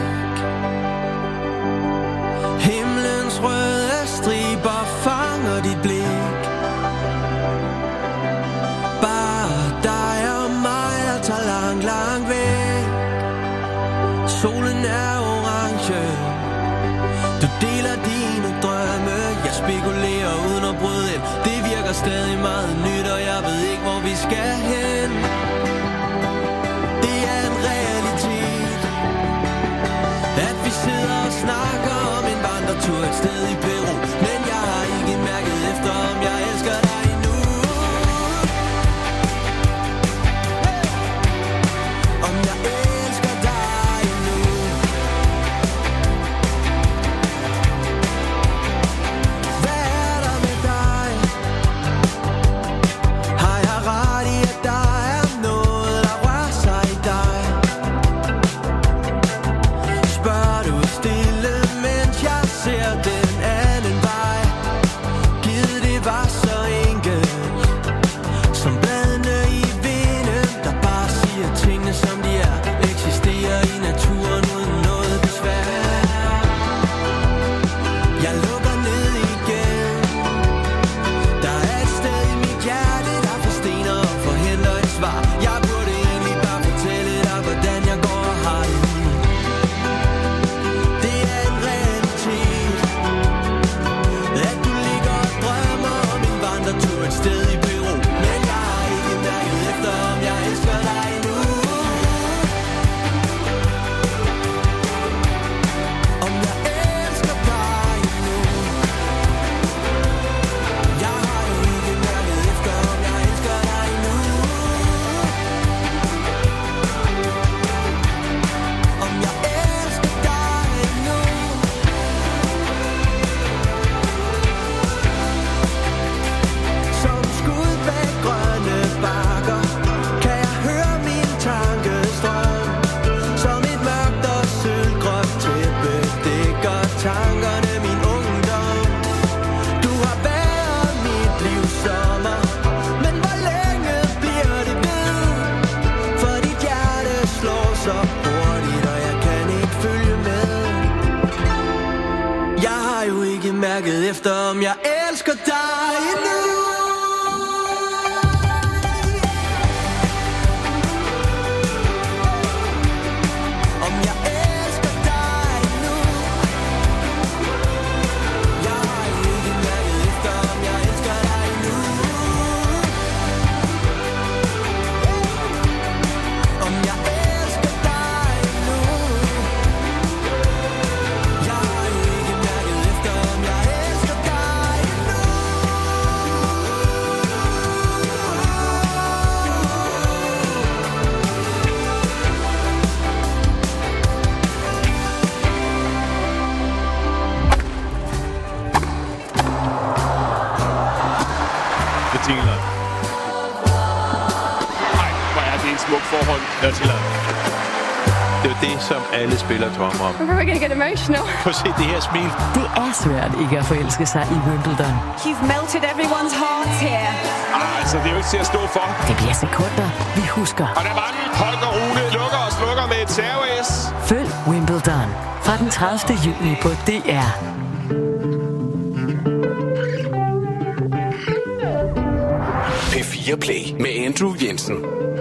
Himlens røde striber fanger dit blik. Bare dig og mig, der tager langt, langt væk. Solen er orange. Du deler dine drømme. Jeg spekulerer uden at bryde ind. Det virker stadig meget nyt, og jeg ved ikke, hvor vi skal hen. Det er en realitet, at vi sidder og snakker om en vandretur et sted i Peru. Men jeg har ikke mærket efter, om jeg elsker dig endnu. Om jeg elsker dig endnu. Hvad er der med dig? Har jeg ret i, at der er noget, der rører sig i dig? Spørger du stille, mens jeg ser den anden vej. Givet det var så enkelt, som bladene i vinden, der bare siger tingene som de er. Eksisterer i naturen uden noget besvær. Jeg lukker ned igen. Der er et sted i mit hjerte, der forstener og forhindrer et svar. Jeg burde egentlig bare fortælle dig, hvordan jeg går og har det nu. Det er en realitet, at du ligger og drømmer om en vandretur et sted i Peru. Men jeg har ikke mærket efter, om jeg elsker dig endnu. Om jeg elsker dig endnu. Jeg har jo ikke mærket efter, om jeg elsker dig endnu. Om jeg elsker dig endnu. Som skud bag grønne bakker kan jeg høre min tankestrøm. Som et mørkt og sølvgrønt tæppe dækker tankerne min ungdom. Du har været mit livs sommer, men hvor længe bliver det ved? For dit hjerte slår så hurtigt, og jeg kan ikke følge med. Jeg har jo ikke mærket efter, om jeg elsker dig endnu. Om jeg elsker dig endnu. Jeg har jo ikke mærket efter, om jeg elsker dig endnu. Om jeg elsker dig endnu. Jeg har jo ikke mærket efter, om jeg elsker dig endnu. Det tillader. Nej, hvor er det en smuk forhold. Det er tillader. Det er jo det, som alle spillere drømmer om. I'm probably gonna get emotional. Prøv at se det her smil. Det er svært ikke at forelske sig i Wimbledon. You've melted everyone's hearts here. Altså, det er jo ikke til at stå for. Det bliver sekunder, vi husker. Og der var den. Holger Rune lukker og slukker Joker med et serve-S. Følg Wimbledon fra den 30. juni på DR. P4 Play med Andrew Jensen.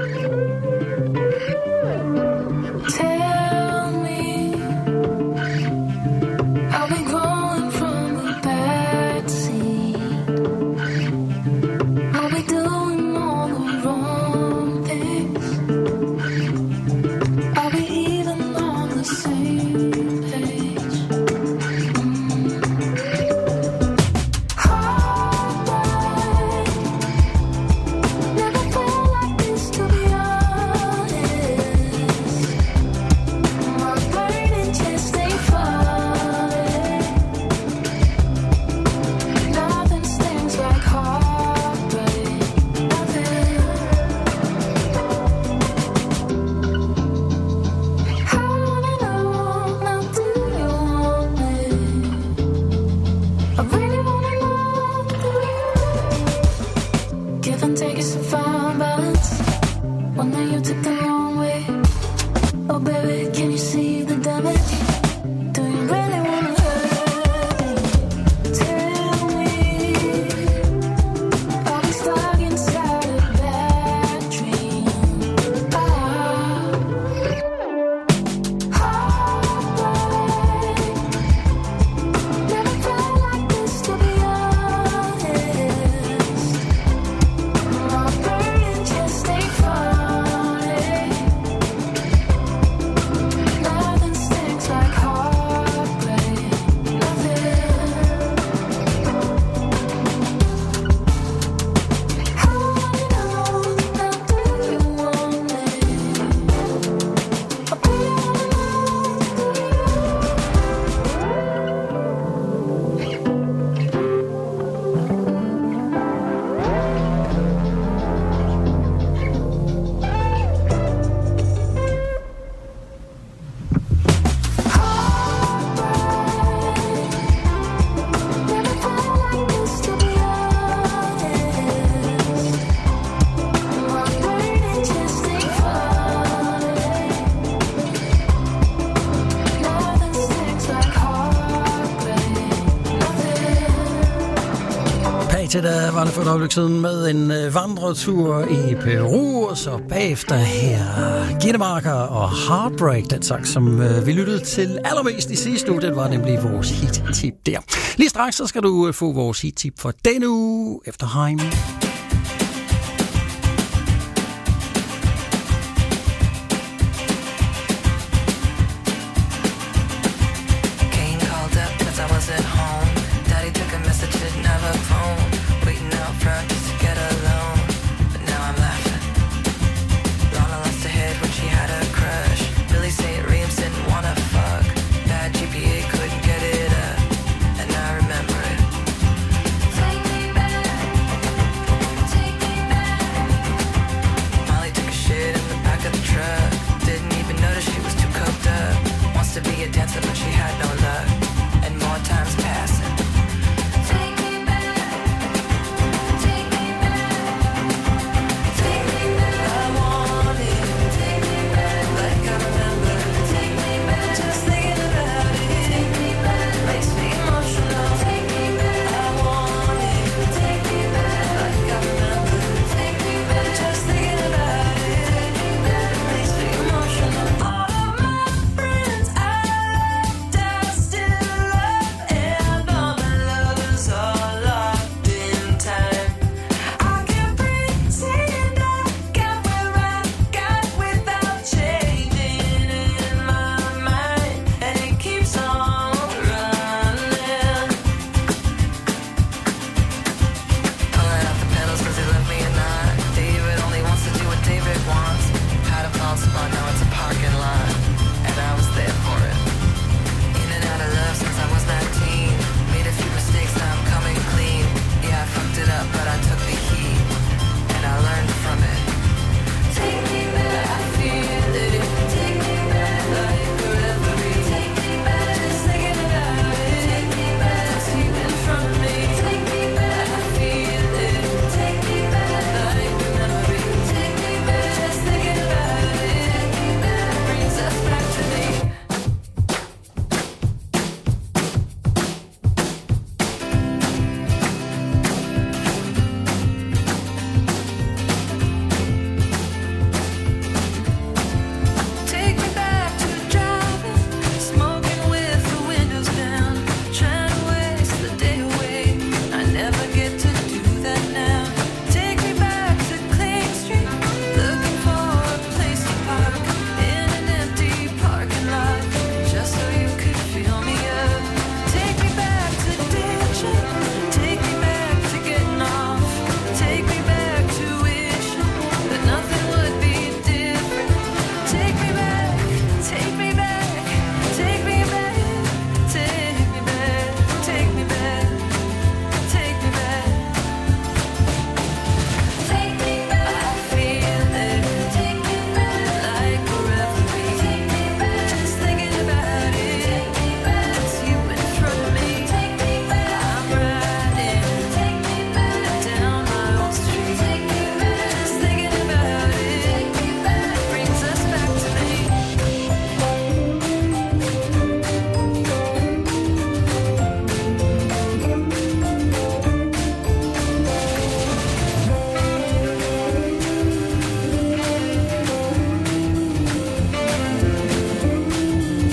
til, der var det for et øjeblik siden med en vandretur i Peru, og så bagefter her Gittemarker og Heartbreak, den sang, som vi lyttede til allermest i sidste uge, den var nemlig vores hit-tip der. Lige straks, så skal du få vores hit-tip for denne uge efter Heim.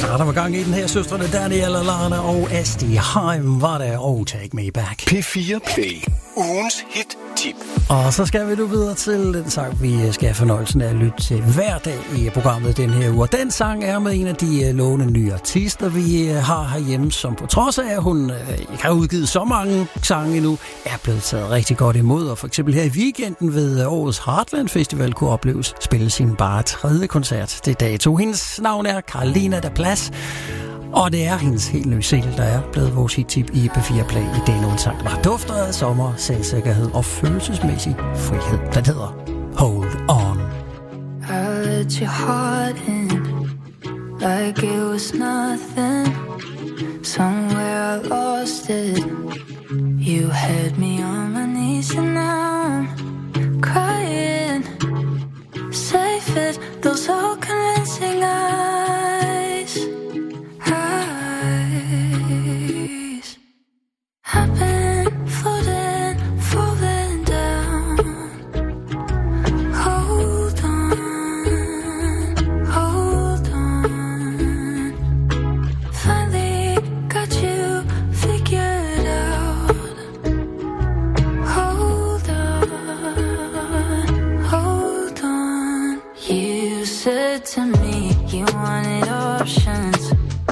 Så der var gang i den her, søstrene Daniel og Lana og Asti Heim var der, og Take Me Back. P4 Play. Ugens hit-tip. Og så skal vi nu videre til den sang, vi skal have fornøjelsen af at lytte til hver dag i programmet den her uge. Og den sang er med en af de lovende nye artister, vi har herhjemme, som på trods af, at hun ikke har udgivet så mange sange endnu, er blevet taget rigtig godt imod. Og for eksempel her i weekenden ved årets Heartland Festival kunne opleves spille sin bare 3. koncert til dato. Hendes navn er Carolina da Plas. Og det er hendes helt nye single, der er blevet vores hit-tip i P4 Play i dag. En sang, der dufter af sommer, selvsikkerhed og følelsesmæssig frihed. Den hedder Hold On. I let your heart in like it was nothing. Somewhere I lost it. You had me on my knees and now I'm crying. Safe at those all convincing eyes. I've been floating, falling down. Hold on, hold on. Finally got you figured out. Hold on. You said to me you wanted options.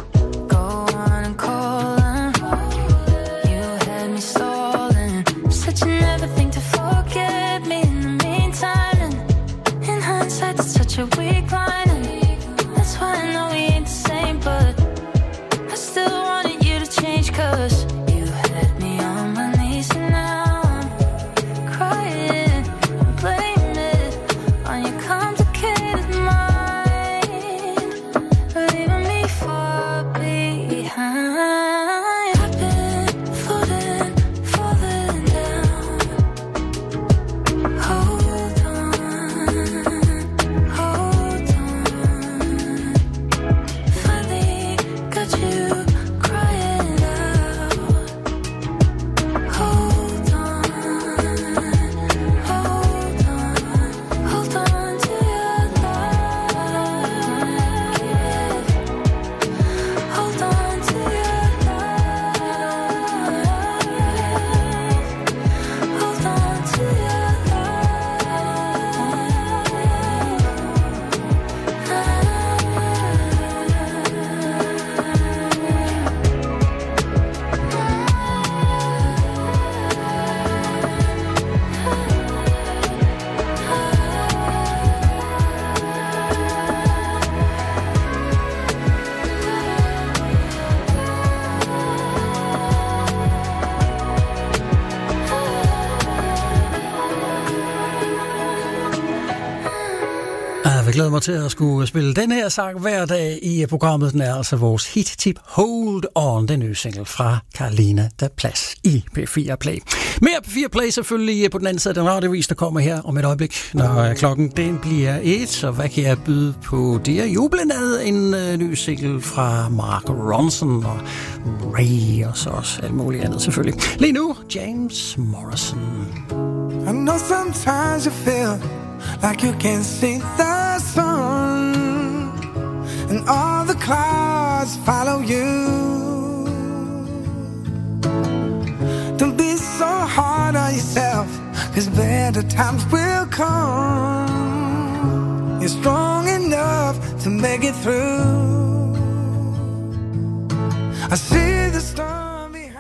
Such a weak line, and that's why I know we ain't the same. But I still wanted you to change, 'cause you had me on my knees and now I'm crying. Blame it on your complicated mind, leaving me far behind. I've been floating, falling down. Hold on. Jeg glæder mig til at skulle spille den her sang hver dag i programmet. Den er altså vores hit-tip Hold On, den nye single fra Carolina da Plas i P4 Play. Mere P4 Play selvfølgelig på den anden side af den radiovis, der kommer her om et øjeblik, når klokken den bliver 1. Så hvad kan jeg byde på det? Er jo blandt andet en ny single fra Mark Ronson og Ray og så også alt muligt andet selvfølgelig. Lige nu, James Morrison. I know sometimes you feel like you can't see the sun, and all the clouds follow you. Don't be so hard on yourself, 'cause better times will come. You're strong enough to make it through. I see the storm behind.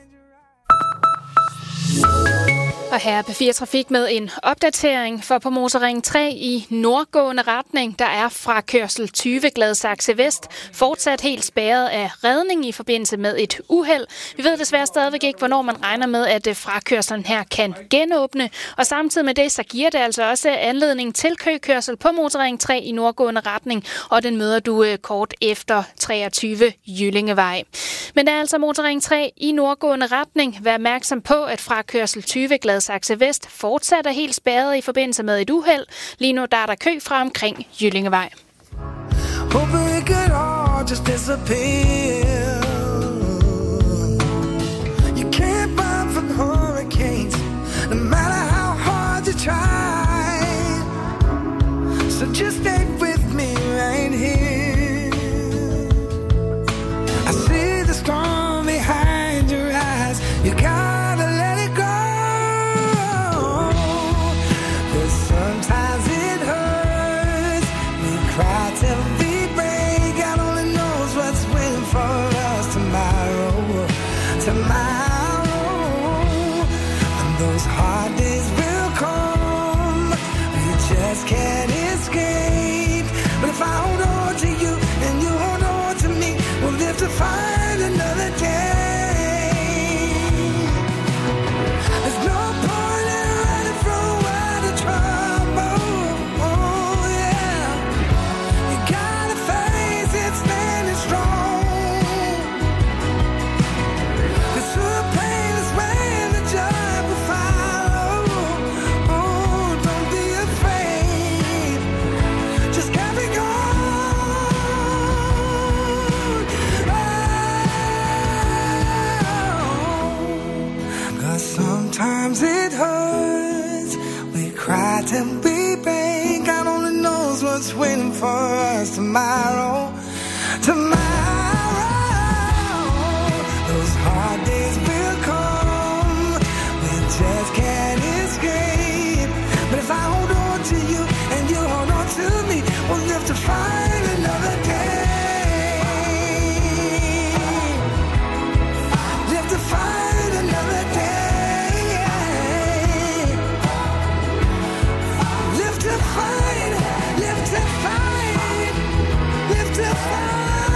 Og her er P4 Trafik med en opdatering, for på Motorring 3 i nordgående retning, der er frakørsel 20 Gladsaxe Vest fortsat helt spærret af redning i forbindelse med et uheld. Vi ved desværre stadigvæk ikke, hvornår man regner med, at frakørslen her kan genåbne. Og samtidig med det, så giver det altså også anledning til køkørsel på Motorring 3 i nordgående retning, og den møder du kort efter 23 Jyllingevej. Men der er altså Motorring 3 i nordgående retning. Vær opmærksom på, at frakørsel 20 Gladsaxe Vest fortsat er helt spærret i forbindelse med et uheld. Lige nu der er der kø fra omkring Jyllingevej. Hoping it could all just disappear. You can't run from hurricanes, no matter how hard you try. So just stay with me right here. sometimes it hurts. We cry till we break. God only knows what's waiting for us tomorrow. Those hard days will come. We just can't escape. But if I hold on to you and you hold on to me, we'll live to fight another day. Live to fight another day. Live to fight, live to fight, live to fight.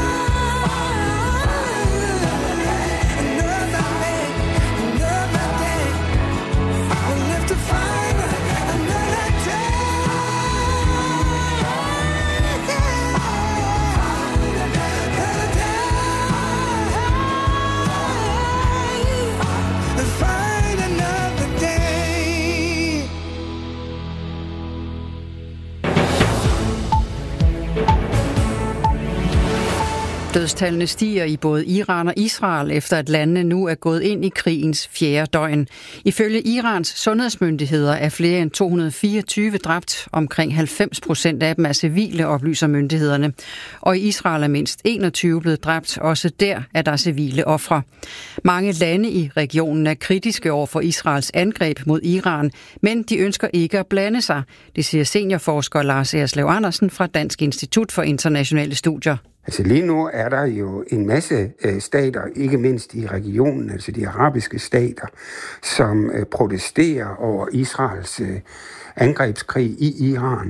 Dødstallene stiger i både Iran og Israel, efter at landene nu er gået ind i krigens 4. døgn. Ifølge Irans sundhedsmyndigheder er flere end 224 dræbt. Omkring 90% af dem er civile, oplyser myndighederne. Og i Israel er mindst 21 blevet dræbt. Også der er der civile ofre. Mange lande i regionen er kritiske over for Israels angreb mod Iran, men de ønsker ikke at blande sig. Det siger seniorforsker Lars Erslev Andersen fra Dansk Institut for Internationale Studier. Altså lige nu er der jo en masse stater, ikke mindst i regionen, altså de arabiske stater, som protesterer over Israels angrebskrig i Iran.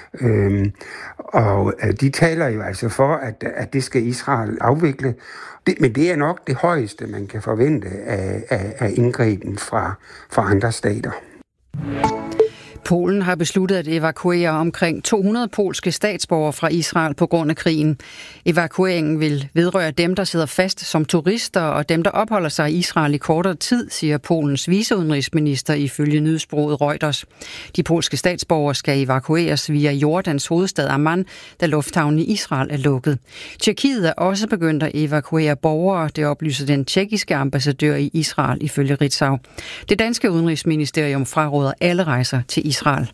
Og de taler jo altså for, at det skal Israel afvikle. Men det er nok det højeste, man kan forvente af indgriben fra andre stater. Polen har besluttet at evakuere omkring 200 polske statsborgere fra Israel på grund af krigen. Evakueringen vil vedrøre dem, der sidder fast som turister, og dem, der opholder sig i Israel i kortere tid, siger Polens viceudenrigsminister ifølge nyhedsbureauet Reuters. De polske statsborgere skal evakueres via Jordans hovedstad Amman, da lufthavnen i Israel er lukket. Tjekkiet er også begyndt at evakuere borgere, det oplyser den tjekkiske ambassadør i Israel ifølge Ritzau. Det danske udenrigsministerium fraråder alle rejser til Israel.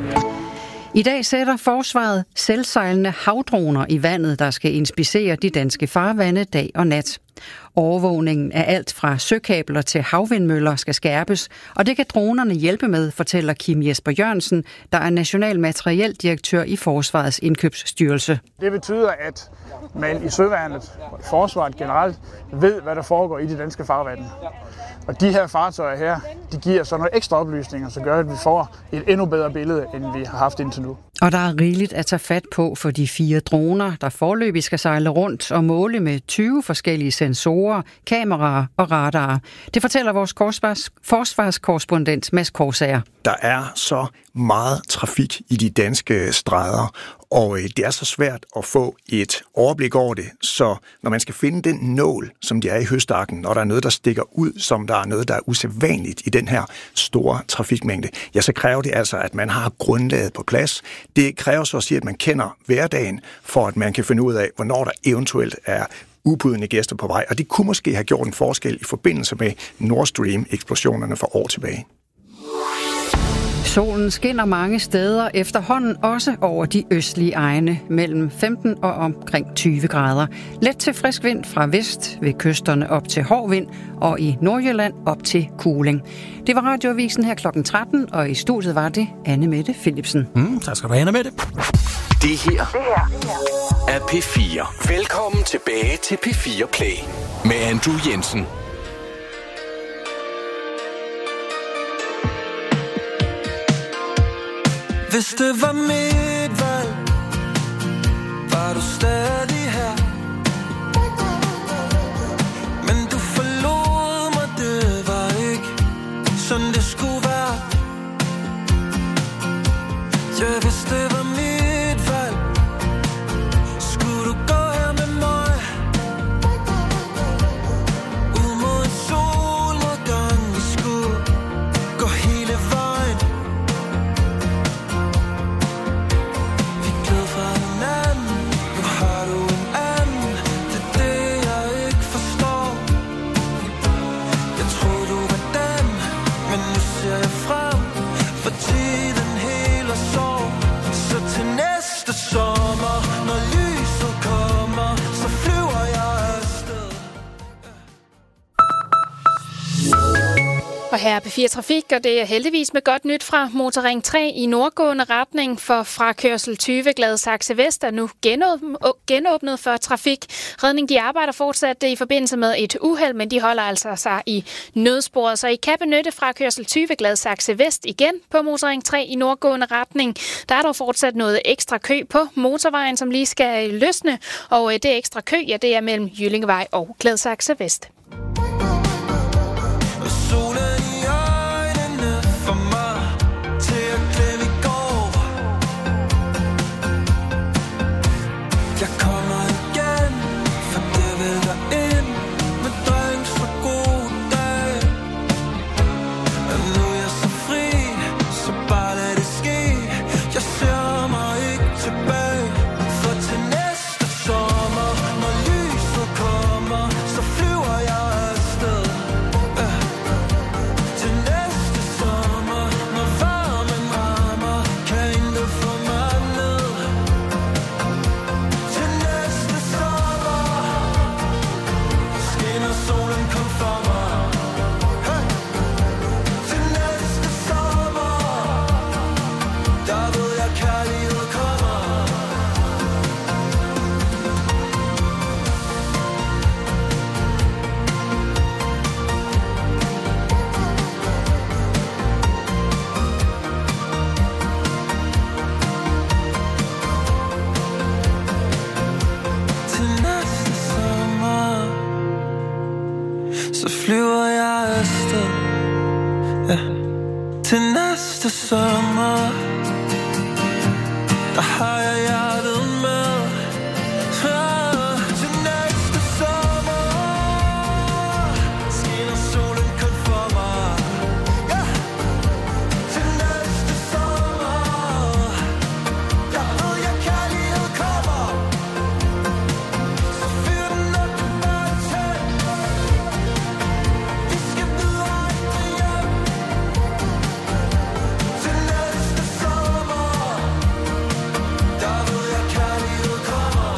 I dag sætter forsvaret selvsejlende havdroner i vandet, der skal inspicere de danske farvande dag og nat. Overvågningen af alt fra søkabler til havvindmøller skal skærpes, og det kan dronerne hjælpe med, fortæller Kim Jesper Jørgensen, der er national materieldirektør i Forsvarets Indkøbsstyrelse. Det betyder, at man i søværnet og forsvaret generelt ved, hvad der foregår i de danske farvande. Og de her fartøjer her, de giver så nogle ekstra oplysninger, så gør, at vi får et endnu bedre billede, end vi har haft indtil nu. Og der er rigeligt at tage fat på for de 4 droner, der foreløbig skal sejle rundt og måle med 20 forskellige sensorer, kameraer og radarer. Det fortæller vores forsvarskorrespondent Mads Korsager. Der er så meget trafik i de danske stræder, og det er så svært at få et overblik over det. Så når man skal finde den nål, som de er i høstakken, når der er noget, der stikker ud, som der er noget, der er usædvanligt i den her store trafikmængde, ja, så kræver det altså, at man har grundlaget på plads. Det kræver så at sige, at man kender hverdagen, for at man kan finde ud af, hvornår der eventuelt er ubudne gæster på vej. Og det kunne måske have gjort en forskel i forbindelse med Nord Stream-eksplosionerne for år tilbage. Solen skinner mange steder efterhånden også over de østlige egne, mellem 15 og omkring 20 grader. Let til frisk vind fra vest, ved kysterne op til hård vind, og i Nordjylland op til kuling. Det var Radioavisen her kl. 13, og i studiet var det Anne Mette Philipsen. Tak skal du have, Anne Mette. Det her er P4. Velkommen tilbage til P4 Play med Andrew Jensen. Hvis det var mit valg, var du stadig her. Men du forlod mig, det var ikke sådan det skulle være. Ja, hvis det var mit valg, skulle du gå her med mig. Ud mod en solnedgang, vi skulle gå hele vejen. Vi gled fra hinanden, nu har Og her er P4 Trafik, og det er heldigvis med godt nyt fra Motorring 3 i nordgående retning, for frakørsel 20 Gladsaxe Vest er nu genåbnet for trafik. Redning de arbejder fortsat i forbindelse med et uheld, men de holder altså sig i nødsporet, så I kan benytte frakørsel 20 Gladsaxe Vest igen på Motorring 3 i nordgående retning. Der er dog fortsat noget ekstra kø på motorvejen, som lige skal løsne, og det ekstra kø, ja, det er mellem Jyllingevej og Gladsaxe Vest. Solen i øjnene for mig til at glemme i går. Jeg kommer igen, for det vælter ind med drinks for gode dage. Og nu er jeg så fri, så bare lad det ske. Jeg ser mig ikke tilbage, for til næste sommer, når lyset kommer, så flyver jeg afsted. Til næste sommer, når varmen rammer, kan intet få mig ned. Til næste sommer, skinner solen kun for mig. Hey! Til næste sommer, der ved jeg kærlighed kommer. Til næste sommer, så flyver jeg afsted. Ja. Til næste sommer, der har jeg hjertet med. Ja. Til næste sommer, skinner solen kun for mig. Ja. Til næste sommer, der ved jeg kærlighed kommer. Så fyr den op, du bare tænd. Vi skal videre aldrig hjem. Til næste sommer, der ved jeg kærlighed kommer.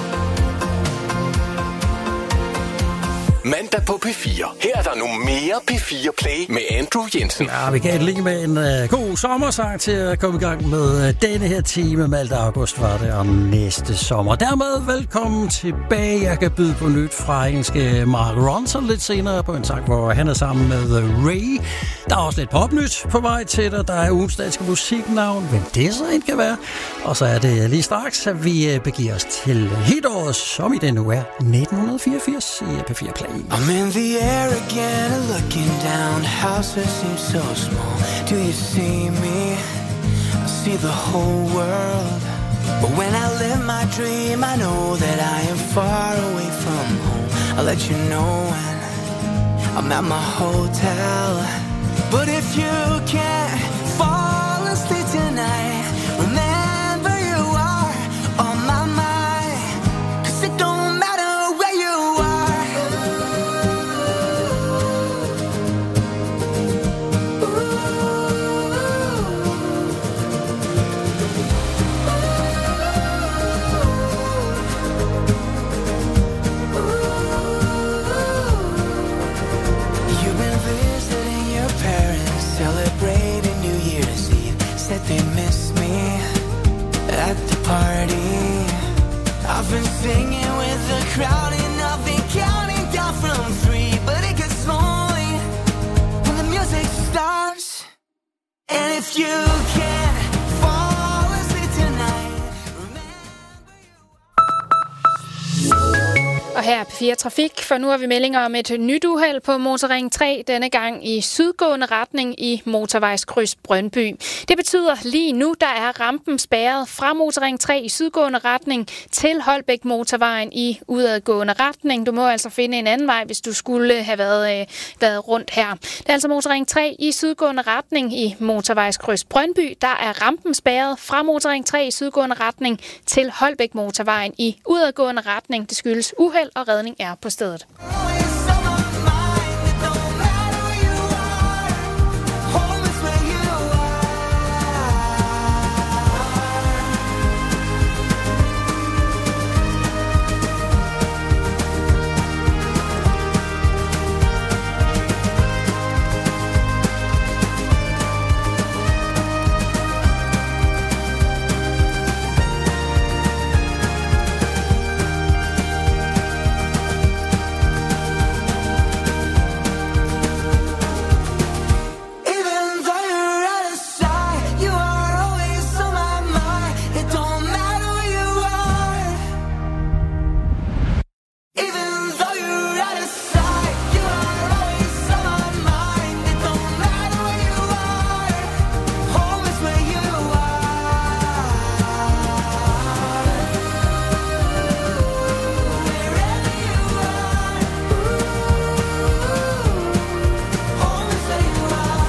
Mandag på P4. Her er der nu mere P4 Play med Andrew Jensen. Ja, vi kan lige med en god sommersang til at komme i gang med denne her time. Malte August var det om næste sommer. Dermed velkommen tilbage. Jeg kan byde på nyt fra engelske Mark Ronson lidt senere på en sang, hvor han er sammen med Ray. Der er også lidt popnyt på vej til dig. Der er ugens danske musiknavn, hvem det så ikke kan være. Og så er det lige straks, at vi begiver os til hitåret, som i det nu er 1984 i P4 Play. I'm in the air again, looking down. Houses seem so small. Do you see me? I see the whole world. But when I live my dream, I know that I am far away from home. I'll let you know when I'm at my hotel. But if you can't fall asleep tonight, remember you are on my mind. 'Cause it don't matter where you are. You've been visiting your parents, celebrating New Year's Eve. Said they miss me at the party. I've been singing with the crowd and I've been counting down from 3. But it gets lonely when the music starts. And if you can't fall asleep tonight. Og her er P4 Trafik, for nu har vi meldinger om et nyt uheld på Motorring 3, denne gang i sydgående retning i motorvejskryds Brøndby. Det betyder lige nu, der er rampen spærret fra Motorring 3 i sydgående retning til Holbæk Motorvejen i udadgående retning. Du må altså finde en anden vej, hvis du skulle have været rundt her. Det er altså Motorring 3 i sydgående retning i motorvejskryds Brøndby. Der er rampen spærret fra Motorring 3 i sydgående retning til Holbæk Motorvejen i udadgående retning. Det skyldes uheld, og redning er på stedet.